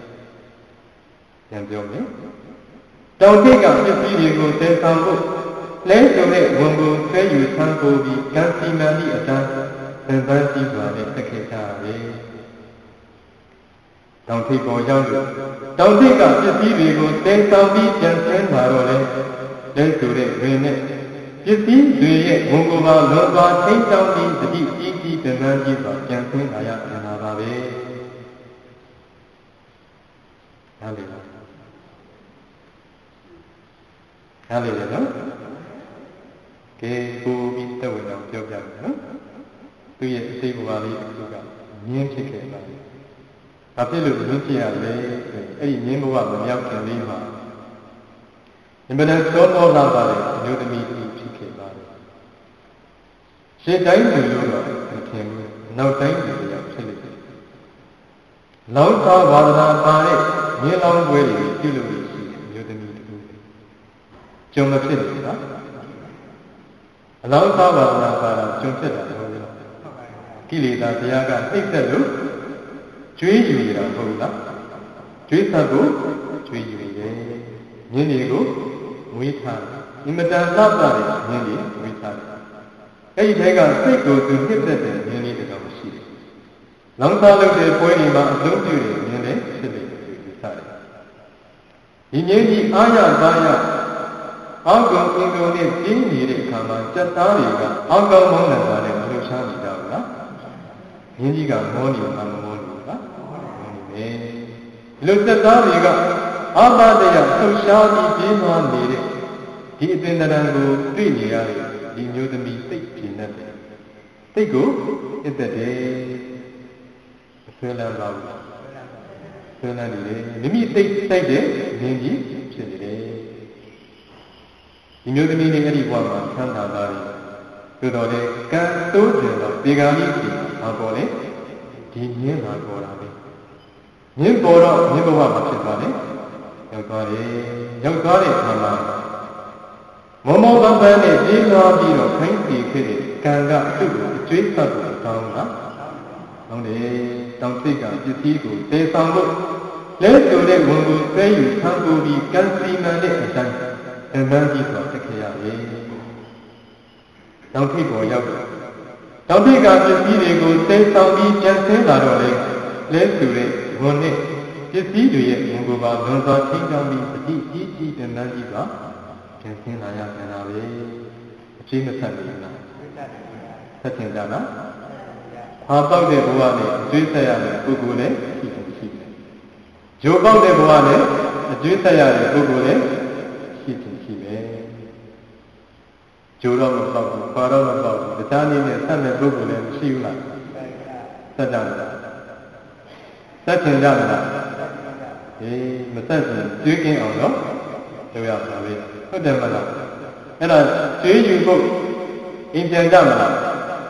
ပြန်ပြောမယ်တောင်ထိပ်ကသစ္စည်းတွေကိုသေဆောင်ဖို့လဲတူတဲ့ဝန်ကိုဆွဲယူထမ်းပိုးပြီးကံစီမံသည့်အတိုင်းသင်တန်းကြည့်စွာနဲ့သိခဲ့ကြရတယ်တောင်ထိပ်ပေါ်ရောက်လို့တောင်ထိပ်ကပစ္စည်းတွေကိုသင်ဆောင်ပြီးပြန်ဆင်းလာတော့လေလဲဆိုတဲ့ဝင်နဲ့ပစ္စည်းတွေရဲ့ဝန်ကိုပါလွန်စွာထိန်းကျောင်းပြီးတတိကြီးကြီးတန်းတန်းကြီးစွာပြန်ဆင်းလာရပြန်လာပါပဲနားလည်လားနားလည်တယ်နော်ကဲကိုပြီးတဝက်အောင်ပြောပြမယ်နော်သူရဲ့အစိတ်ဘဝလေးတစ်ခုကမြင်းဖြစ်ခဲ့ပါလေဘာဖြစ်လို့မြင်ကြရလဲအဲ့ဒီမြင်ဘဝမမြောက်ခင်လေးမှာအမှန်တန်သောတော်လာပါတဲ့အမျိုးသမီးကြီးဖြစ်ခဲ့ပါတယ်ရှေ့တိုင်းလူလို့တော့မထင်ဘူးနောက်တိုင်းလူတွေဖြစ်လိမ့်မယ်လောကဝါဒနာပါတဲ့မြင်လောင်းပွဲတွေပြုလုပ်လို့ရှိတယ်အမျိုးသမီးတူကြုံမဖြစ်ဘူးနော်အလောင်းသားဝါဒနာပါတာကြုံဖြစ်တာမဟုတ်ဘူးလားကိလေသာတရားကနှိမ့်သက်လို့ကျွေးယူရတာမဟုတ်ဘူးလားကျွေးသက်ကိုကျွေးယူရတယ်မြင်းတွေကိုမွေးထားတယ်အမတန်လှပတဲ့မြင်းတွေမွေးထားတယ်အဲ့ဒီထဲကစိတ်ကိုသူနှိမ့်သက်တဲ့မြင်းလေးတွေတော့ရှိတယ်လောင်းသားလုပ်တဲ့ပွဲတွေမှာအလုံးပြုတဲ့မြင်းတွေဖြစ်တယ်လို့ယူဆတယ်ဒီမြင်းကြီးအားရပါရအောက်ကောင်အင်ကောင်နဲ့ပြင်းနေတဲ့အခါမှာစက်သားတွေကအောက်ကောင်မောင်းနေတာနဲ့မလှရှားနေကြဘူးလားမြင်းကြီးကမောနေမှာမမောနေဘူးလားမောနေတယ်ဒီလိုစက်သားတွေကအာဘတရားလှရှားပြီးပြင်းသွားနေတဲ့ဒီအတင်တရံကိုတွေ့နေရတဲ့ဒီမျိုးသမီးသိပ်ပြင်းတတ်တယ်သိပ်ကိုအစ်သက်တယ်ဆွဲလန်းပါဘူးဆွဲလန်းနေတယ်မိမိသိပ်တိုက်တဲ့မြင်းကြီးဖြစ်နေတယ်ဒီမျိုးသမီးတွေအဲ့ဒီဘဝမှာဆန်းသာတာတွေသို့တော်လည်းကံတိုးတယ်တော့ဒီကံကြီးဖြစ်မှာပေါ်လေဒီမြင်းမှာပေါ်တာပဲမြင်းပေါ်တော့မြင်းဘဝမှာဖြစ်သွားတယ်ရောက်သွားတယ်ရောက်သွားတဲ့အခါမှာမောမောပန်းပန်းနဲ့ပြေးသွားပြီးတော့ခိုင်းစီခဲ့တဲ့ကံကသူ့ကိုအကျွေးဆက်ဖို့တောင်းတာဟုတ်တယ်တောင်းစိတ်ကပစ္စည်းကိုတည်ဆောင်ဖို့လဲဆိုတဲ့ဝန်ကိုဆွဲယူဆံပူပြီးကံစီမံတဲ့အတိုင်းအမှန်ကြီးစွာတက်ခဲ့ရတယ်။တောင်ထိပ်ပေါ်ရောက်တယ်။တောင်ထိပ်ကပစ္စည်းတွေကိုတည်ဆောင်ပြီးကျန်ဆင်းလာတော့လေလဲဆိုတဲ့ဝန်နဲ့ပစ္စည်းတွေရဲ့ဝန်ကိုပါလွန်စွာထိန်းချောင်းပြီးပတိကြီးကြီးအမှန်ကြီးစွာကျန်ဆင်းလာရပြန်တာပဲ။အပြည့်မဆက်နေလား။ဆက်ချင်ကြလား။ဟာပေါက်တဲ့ဘဝနဲ့အကျွေးဆက်ရတဲ့ပုဂ္ဂိုလ်နဲ့ရှိတယ်ရှိတယ်။ဂျိုပေါက်တဲ့ဘဝနဲ့အကျွေးဆက်ရတဲ့ပုဂ္ဂိုလ်နဲ့ရှိတယ်ရှိတယ်။ဂျိုတော့မပေါက်ဘူး၊ပါတော့မပေါက်ဘူး။တခြားနည်းနဲ့ဆက်တဲ့ပုဂ္ဂိုလ်လည်းမရှိဘူးလား။ဆက်ကြမလား။ဆက်ချင်ကြမလား။အေးမဆက်ချင်ကျွေးကင်းအောင်တော့လုပ်ရပါပဲ။ဟုတ်တယ်မလား။အဲ့ဒါကျွေးယူဖို့အိမ်ပြန်ကြမလား။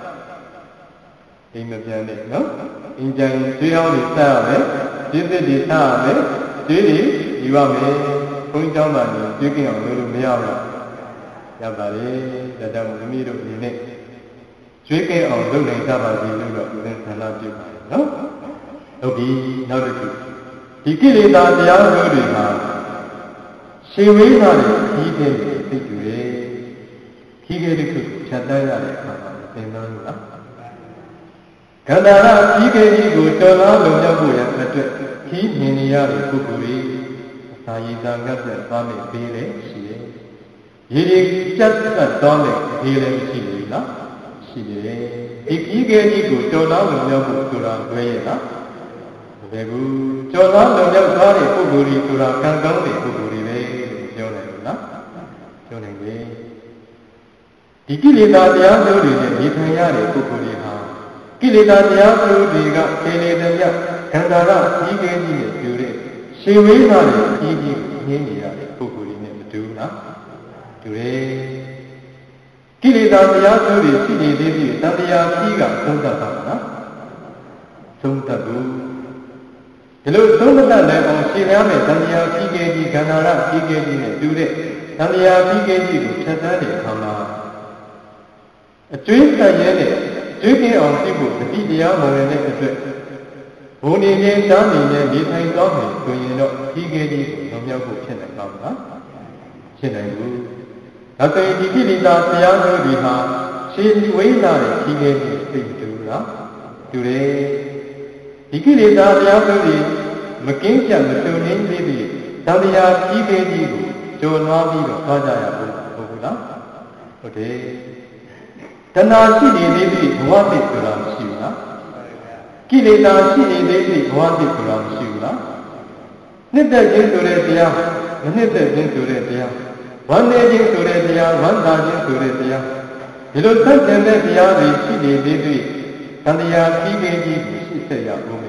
အိမ်မပြန်နဲ့နော်အိမ်ပြန်ကျွေးအောင်ကြီးဆက်ရမယ်ပြည့်စစ်တွေဆက်ရမယ်ကျွေးတွေယူရမယ်ဘုန်းကြီးကျောင်းသားတွေကျွေးကင်းအောင်လုပ်လို့မရဘူးရပါလေဒါကြောင့်မိမိတို့ဒီနေ့ကျွေးကင်းအောင်လုပ်နိုင်ကြပါစေလို့တော့ဒီနေ့ဆန္ဒပြုပါတယ်နော်ဟုတ်ပြီနောက်တစ်ခုဒီကိလေသာတရားတို့တွေမှာရှင်ဝေးလာတဲ့ကြီးတဲ့သိတူတယ်ကြီးခဲ့တဲ့ခုဖြတ်တန်းရတဲ့အခါမှာသင်္ကန်းလို့လားကန္တာရကြီးခဲ့ကြီးကိုတော်လားလုံရောက်ဖို့ရအတွက်ခီးမြင်နေရတဲ့ပုဂ္ဂိုလ်တွေအစာရည်သာငတ်တဲ့သွားမယ်ပေးလေရှိတယ်။ရည်ရည်ပြတ်ပြတ်သွားမယ်ပေးလေရှိတယ်လားရှိတယ်။ဒီခီးခဲ့ကြီးကိုတော်လားလုံရောက်ဖို့ဆိုတာတွဲရလားမပဲဘူး။တော်လားလုံရောက်သွားတဲ့ပုဂ္ဂိုလ်တွေဆိုတာကံကောင်းတဲ့ပုဂ္ဂိုလ်တွေပဲပြောနိုင်ဘူးလားပြောနိုင်တယ်။ဒီကိလေသာတရားမျိုးတွေနဲ့ဒီခံရတဲ့ပုဂ္ဂိုလ်တွေဟာကိလေသာတရားမျိုးတွေကခေလေတမြခန္ဓာကကြီးကဲကြီးနဲ့တူတဲ့ရှင်ဝေးလာတဲ့ကြီးကြီးကိုငြင်းနေရတဲ့ပုဂ္ဂိုလ်တွေနဲ့မတူဘူးနော်တူတယ်ကိလေသာတရားမျိုးတွေရှိနေသေးပြီးတတရားကြီးကသုံးတတ်တာနော်သုံးတတ်ဘူးဒီလိုသုံးတတ်လည်းအောင်ရှင်ရမယ်တတရားကြီးကဲကြီးခန္ဓာကကြီးကဲကြီးနဲ့တူတဲ့တတရားကြီးကဲကြီးကိုဖြတ်သန်းတဲ့အခါမှာအကျွေးဆက်ရဲတဲ့ကျွေးကင်းအောင်ပြုဖို့တတိတရားမဝင်တဲ့အတွက်ဘုံနေခြင်းတားနေခြင်းဒီထိုင်သွားမယ်ဆိုရင်တော့ကြီးကဲကြီးကိုလုံးမြောက်ဖို့ဖြစ်နိုင်ပါ့မလားဖြစ်နိုင်ဘူးဒါဆိုရင်ဒီကိလေသာတရားမျိုးတွေဟာရှင်းဝေးလာတဲ့ကြီးကဲကြီးသိတူလားတူတယ်ဒီကိလေသာတရားမျိုးတွေမကင်းကြမစုံနေသေးပြီးသံဃာကြီးကဲကြီးကိုကျော်လွှားပြီးတော့သွားကြရဘူးဟုတ်ဘူးလားဟုတ်တယ်တဏှာရှိနေသေးပြီးဘဝတည်ဆိုတာမရှိဘူးလားကိလေသာရှိနေသေးပြီးဘဝတည်ဆိုတာမရှိဘူးလားနှစ်သက်ခြင်းဆိုတဲ့တရားမနှစ်သက်ခြင်းဆိုတဲ့တရားဝမ်းနေခြင်းဆိုတဲ့တရားဝမ်းသာခြင်းဆိုတဲ့တရားဒီလိုသက်ကျင်တဲ့တရားတွေရှိနေသေးပြီးတဏှာကြီးကြီးကိုရှိဆက်ရဦးမယ်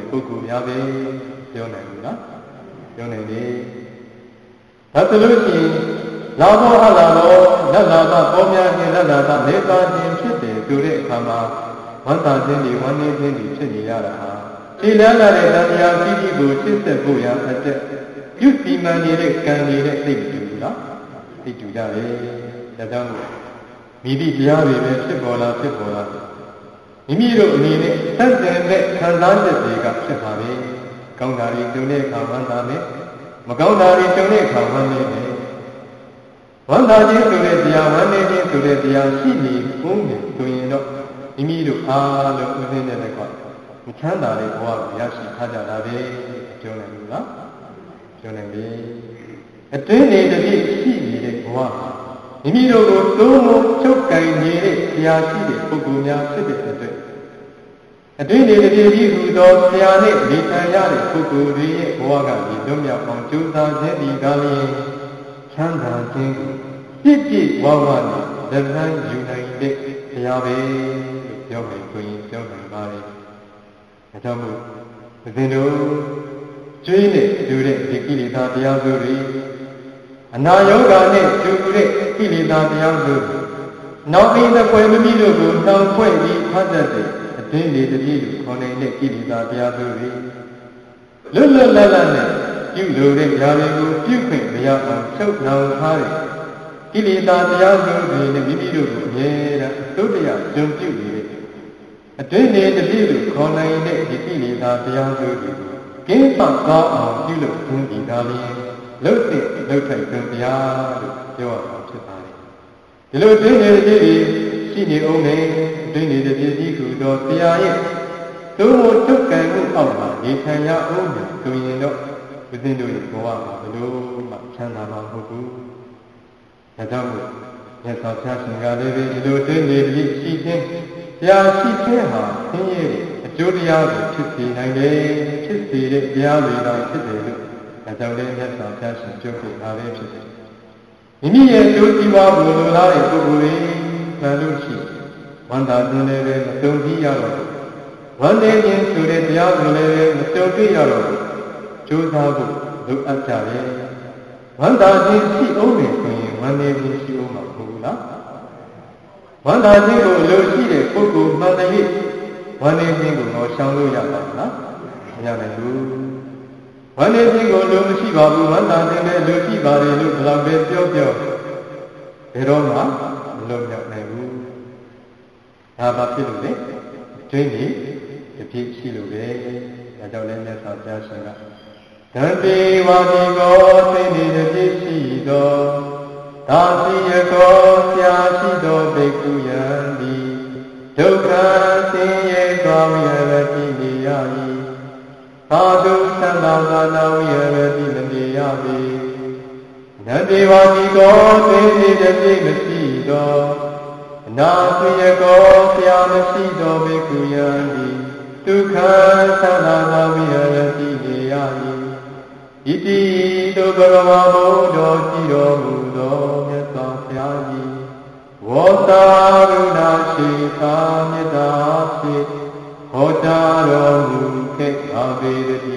ပုဂ္ဂိုလ်များပဲပြောနိုင်ဘူးလားပြောနိုင်တယ်ဒါဆိုလို့ရှိရင်လာဘောအလာဘောလက်လာဘပေါ်များခြင်းလက်လာဘနေပါခြင်းဖြစ်တယ်ဆိုတဲ့အခါမှာဝန္တာခြင်းတွေဝန္နေခြင်းတွေဖြစ်နေရတာဟာခြေလန်းလာတဲ့တရားကြီးကြီးကိုရှင်းဆက်ဖို့ရအတဲ့ပြုစီမံနေတဲ့ကံနေတဲ့သိတူဘူးလားသိတူကြတယ်ဒါကြောင့်မိမိတရားတွေပဲဖြစ်ပေါ်လာဖြစ်ပေါ်လာမိမိတို့အနေနဲ့သတ်တယ်နဲ့ခံစားချက်တွေကဖြစ်ပါလေကောင်းတာတွေတုံတဲ့အခါဝန္တာနဲ့မကောင်းတာတွေတုံတဲ့အခါဝန္နေတယ်ဝန္တာခြင်းဆိုတဲ့တရားဝန္နေခြင်းဆိုတဲ့တရားရှိနေဦးမယ်ဆိုရင်တော့မိမိတို့အားလုံးဥစဉ်တဲ့ကွာမချမ်းသာတဲ့ဘဝကိုရရှိထားကြတာပဲပြောနိုင်ဘူးလားပြောနိုင်ပြီအတွင်းနေတည်းရှိနေတဲ့ဘဝမိမိတို့ကိုသုံးဖို့ချုပ်ကင်နေတဲ့ဆရာရှိတဲ့ပုဂ္ဂိုလ်များဖြစ်တဲ့အတွက်အတွင်းနေတည်းကြီးဟူသောဆရာနဲ့နေထိုင်ရတဲ့ပုဂ္ဂိုလ်တွေရဲ့ဘဝကနေလွတ်မြောက်အောင်ကြိုးစားခြင်းဒီကားလျင်ချမ်းသာခြင်းကိုပြည့်ပြည့်ဝဝနဲ့လက်လန်းယူနိုင်တဲ့ဆရာပဲပြောမယ်ဆိုရင်ပြောနိုင်ပါလေ။ဒါကြောင့်မို့ဦးဇင်းတို့ကျွေးနဲ့တူတဲ့ဒီကိလေသာတရားစုတွေအနာယောဂနဲ့တူတဲ့ကိလေသာတရားစုနောက်ပြီးတစ်ခွေမမိတို့ကိုတောင်းဖွဲ့ပြီးဖတ်တတ်တဲ့အတင်းလေးတည်းကိုခေါ်နေတဲ့ကိလေသာတရားစုတွေလွတ်လွတ်လပ်လပ်နဲ့ပြုလို့တဲ့ຢာတွေကိုပြုခွင့်မရအောင်ချုပ်နှောင်ထားတဲ့ကိလေသာတရားစုတွေနဲ့မိမိတို့ကိုအမြဲတမ်းသုတ္တရာကြုံပြုနေတဲ့အတွင်းနေတည်းကိုခေါ်နိုင်တဲ့ဒီကိလေသာတရားစုတွေကိုကင်းပတ်သွားအောင်ပြုလုပ်ခြင်းဒီကားလျင်လှုပ်တဲ့လှုပ်ထိုက်ခြင်းတရားလို့ပြောရမှာဖြစ်ပါတယ်ဒီလိုအတွင်းနေတည်းတွေရှိနေအောင်နဲ့အတွင်းနေတဲ့ပစ္စည်းကိုတော့တရားရဲ့သို့မဟုတ်တုတ်ကံမှုအောက်မှာနေထိုင်ရအောင်ဆိုရင်တော့ဝိသင်းတို့ရဲ့ဘဝမှာဘလို့မှချမ်းသာမှာမဟုတ်ဘူးဒါကြောင့်မို့မြတ်စွာဘုရားရှင်ကလည်းဒီလိုအတွင်းနေတည်းရှိခြင်းတရားရှိခြင်းဟာဆင်းရဲအကျိုးတရားကိုဖြစ်စေနိုင်တယ်ဖြစ်စေတဲ့တရားတွေတော့ဖြစ်တယ်လို့ဒါကြောင့်လည်းမြတ်စွာဘုရားရှင်ပြောပြထားတယ်ဖြစ်တယ်မိမိရဲ့အကျိုးစီးပွားကိုလိုလားတဲ့ပုဂ္ဂိုလ်တွေမှန်လို့ရှိဝန္တာခြင်းလည်းပဲမတုံ့ပြီးရတော့ဝန္တေခြင်းဆိုတဲ့တရားကိုလည်းမတုံ့တွေ့ရတော့ကြိုးစားဖို့လိုအပ်ကြတယ်ဝန္တာခြင်းရှိအောင်နေဆိုရင်ဝန္တေခြင်းရှိအောင်မှာမဟုတ်ဘူးလားဝန္တာခြင်းကိုလိုရှိတဲ့ပုဂ္ဂိုလ်မှန်တဲ့ဝန္တေခြင်းကိုတော့ရှောင်လို့ရပါ့မလားမရနိုင်ဘူးဝန္တေခြင်းကိုလိုမရှိပါဘူးဝန္တာခြင်းလည်းလိုရှိပါတယ်လို့ဘယ်တော့ပဲပြောပြောဘယ်တော့မှမလွတ်မြောက်နိုင်ဘူးဒါဘာဖြစ်လို့လဲတွင်းကြီးတစ်ပြည့်ရှိလို့ပဲဒါကြောင့်လည်းမြတ်စွာဘုရားရှင်ကဓမ္မေဝါဒီကိုသိနေတစ်ပြည့်ရှိသောသာစီယကောဆရာရှိသောဘိက္ခုယံဒီဒုက္ခဆင်းရဲသောဝိရတိနေရ၏သာဓုသံဃာသာနာဝိရတိမနေရ၏နန္တိဝါဒီကိုသိနေတစ်ပြည့်မရှိသောအနာစီယကောဆရာမရှိသောဘိက္ခုယံဒီဒုက္ခသံဃာသာဝိရတိနေရ၏ဣတိတုဘဂဝါဘုဒ္ဓောကြည်တော်မူသောမြတ်စွာဘုရားကြီးဝေါတာရုဏာရှိသာမေတ္တာဖြင့်ဟောကြားတော်မူခဲ့ပါပေတည်း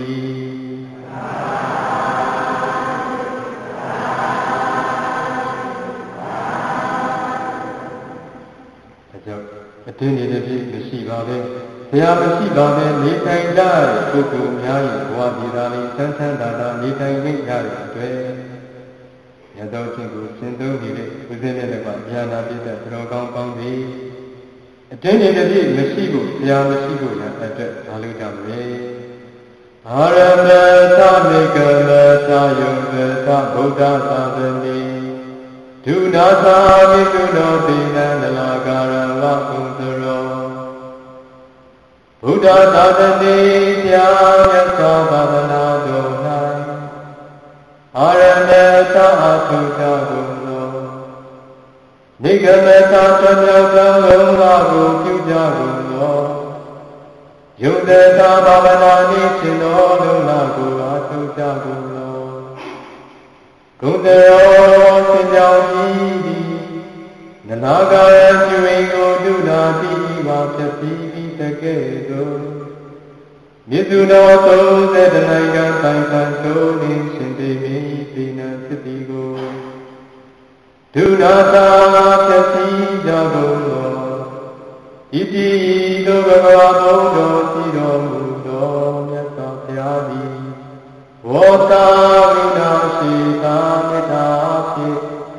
ဒါကြောင့်အတင်းနေတဲ့ပြည့်မရှိပါပဲဘုရားမရှိပါပဲနေထိုင်ကြတဲ့ပုဂ္ဂိုလ်များရဲ့ဘဝဒီသာလေးဆန်းဆန်းသာသာနေထိုင်နေကြတဲ့အတွက်ရသောချင်းကိုရှင်းသုံးနေတဲ့ဥစဉ်နဲ့လည်းပါဉာဏ်ပြည့်တဲ့ဘုရောကောင်းကောင်းပြီးအတင်းနေတဲ့ပြည့်မရှိဖို့ဘုရားမရှိဖို့ရအတွက်ဘာလို့ကြမလဲအာရမသမိကလသာယုံသသဗုဒ္ဓသာသနေဒုနာသာမိတုနောတိနန္ဒလာကာရဝဥဒရောဘုဒ္ဓသာသနေပြာမြတ်စွာဘာဝနာတော်၌အာရမေသာအထုတာကုန်သောနိဂမေသာတမြောက်ကလုံးသာကိုပြုကြကုန်သောယုတ်တေသာဘာဝနာနည်းရှင်တော်လုံးသာကိုအထုကြကုန်သောဂုဏ်တော်စင်ကြောင်းကြီးသည်နနာကရကျွေကိုဒုနာတိပါဖြစ်ပြီးတကဲ့သို့ယ Mizuno so that the Naga Saipan so nation they may be Nasitigo. Do not have to see Jago. Iti do Gagabo do Sido Mudo Yasapyadi. Wota Vinashita Metapi.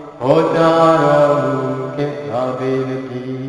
Hotaro Muke Abelati.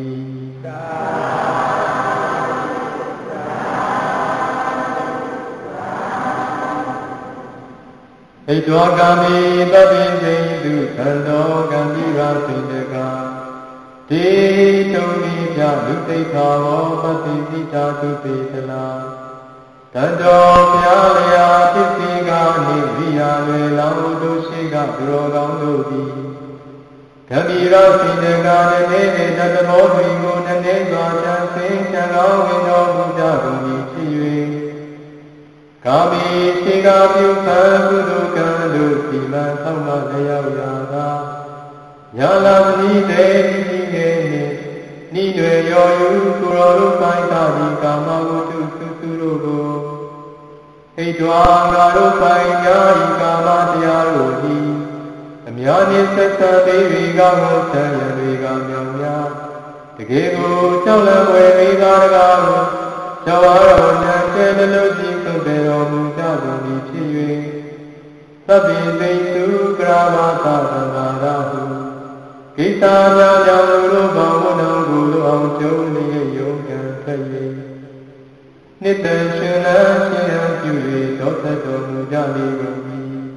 Etwagami Babi Du Kando Gandira Sindaka Te Toni Pya Lute Kavo Pati Sita Tuti Tala Tando Pya Laya Tisiga Niviya Le Lau Dushiga Durogam Dodi Gandira Sindaka Nene Tatamo Vigo Nene Gwaja Sing Chalo Vino Buddha Guni Chiyue Kami Shiga Pyuka Guru Kandu Tima Sama Dayao Yada Yala Ni Devi Nene Nidwe Yoyu Kuro Paita Di Kama Gutu Susurugo Etwa Garu Paita Kama Diarodi Amyani Setta Devi Gamu Saya Vega Myamya Tegego Chala Vega Gamu Jawaro Nanteloti Kubero Mujadoni Chiyue Sabi Veitu Gravata Narahu Kita Nyamuru Bhavunam Guru Amjoli Yoga Taye Nitashuna Shia Juli Dotato Mujali Gogi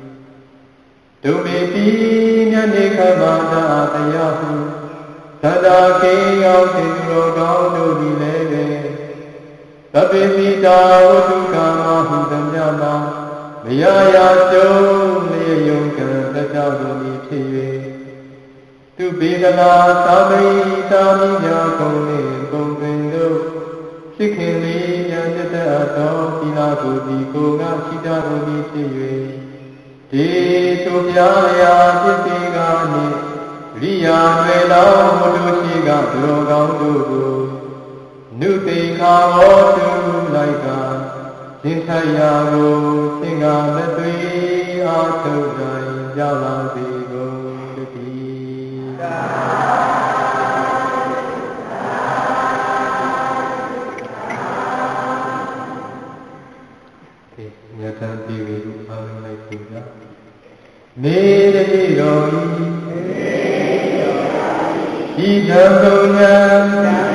Dumiti Nyanika Mata Atayahu Sada Ke Yautiro Gaudu Dileve Sabisita Utukama Hudamyama Mayaya Jo Leyoka Tajabuni Chiye Tu Bidala Sabi Samiya Kone Kongendo Sikili Yajata Ato Pila Budi Koga Shida Uni Chiye Te Sopyaya Jitigani Riya Vela Mudushiga Durogam Nuti Kavo Tu Laika Sinthayago Singa Metri Atodai Jala Digo Diti Nyata Devi Rupa Lai Puja Nere Roi Idam Donya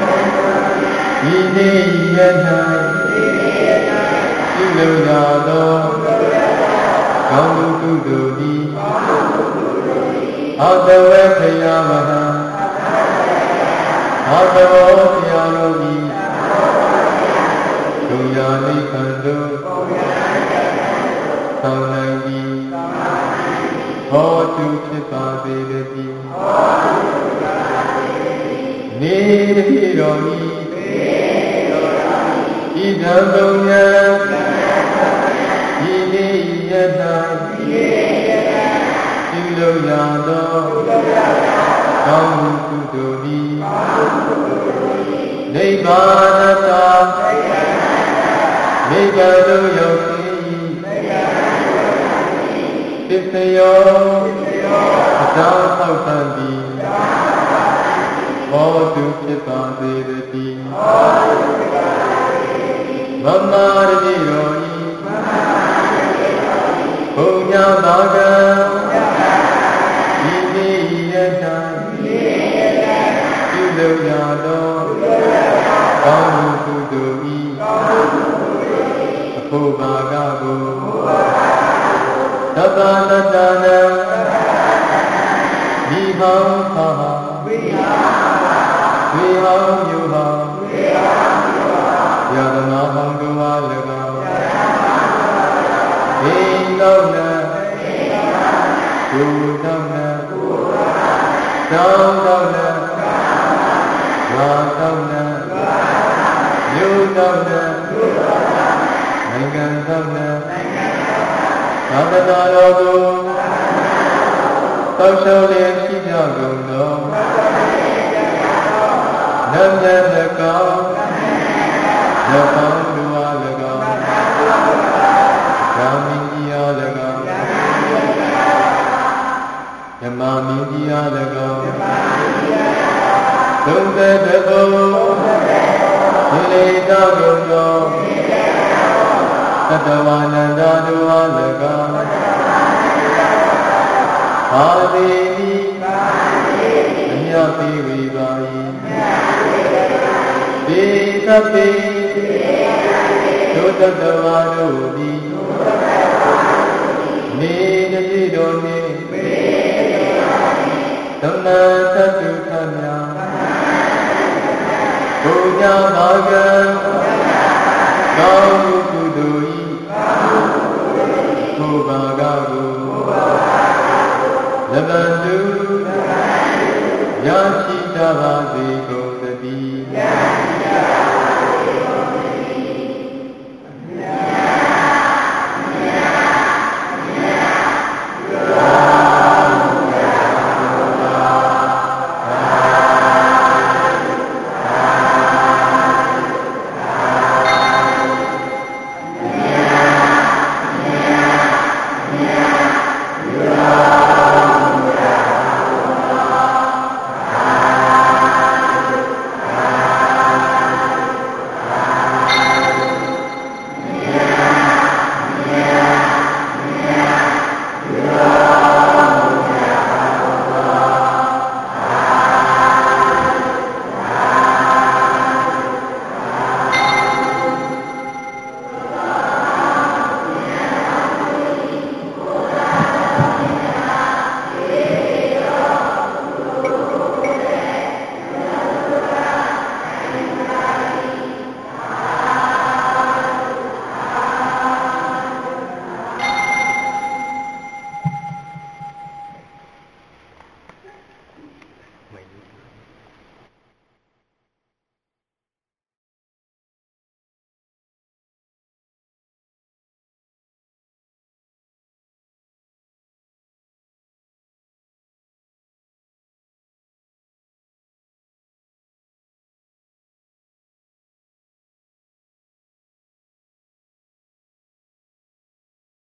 Ine Yanai Ilo Yado Gamu Kudodi Adawe Payamaha Adawo Tiyarogi Tuyani Kando Saunagi Hotu Chipa Vedati Nere Roi Idam Donya Ine Yanai Ilo Yado Gamu Kudodi Nibbana Nibbana Yosi Sisayo Adam Sautandi Hotu Chipa Vedati Mama Rajiroi Punya Baga Ine Yanai Ilo Yado Gamu Kudodi Apo Bagago Tabanadana Viham Paha Viham Yuha Yadamaham Guvalaga Indona Kudamna Saudamna Ratamna Yudamna Nangantamna Sadanalogo Taushalya Shijagundo Namyanaka Napam Dualaga ဓမ္မမင်းကြီးအား၎င်းသုံးသက်တဘုံဒီလေသာကုန်သောသတ္တဝါနန္ဒတို့အား၎င်းပါတိနိအမြတ်ပေဝေပါ၏ဒီသဗ္ဗေဒုတ္တဝါတို့သည်နေတတိတော်နှင့်သမ္မာသတ္တုခမြာဘုရားဘာကံကောင်းမှုကုသိုလ်ဤဘုဘာကကိုလဘတုရရှိကြပါစေ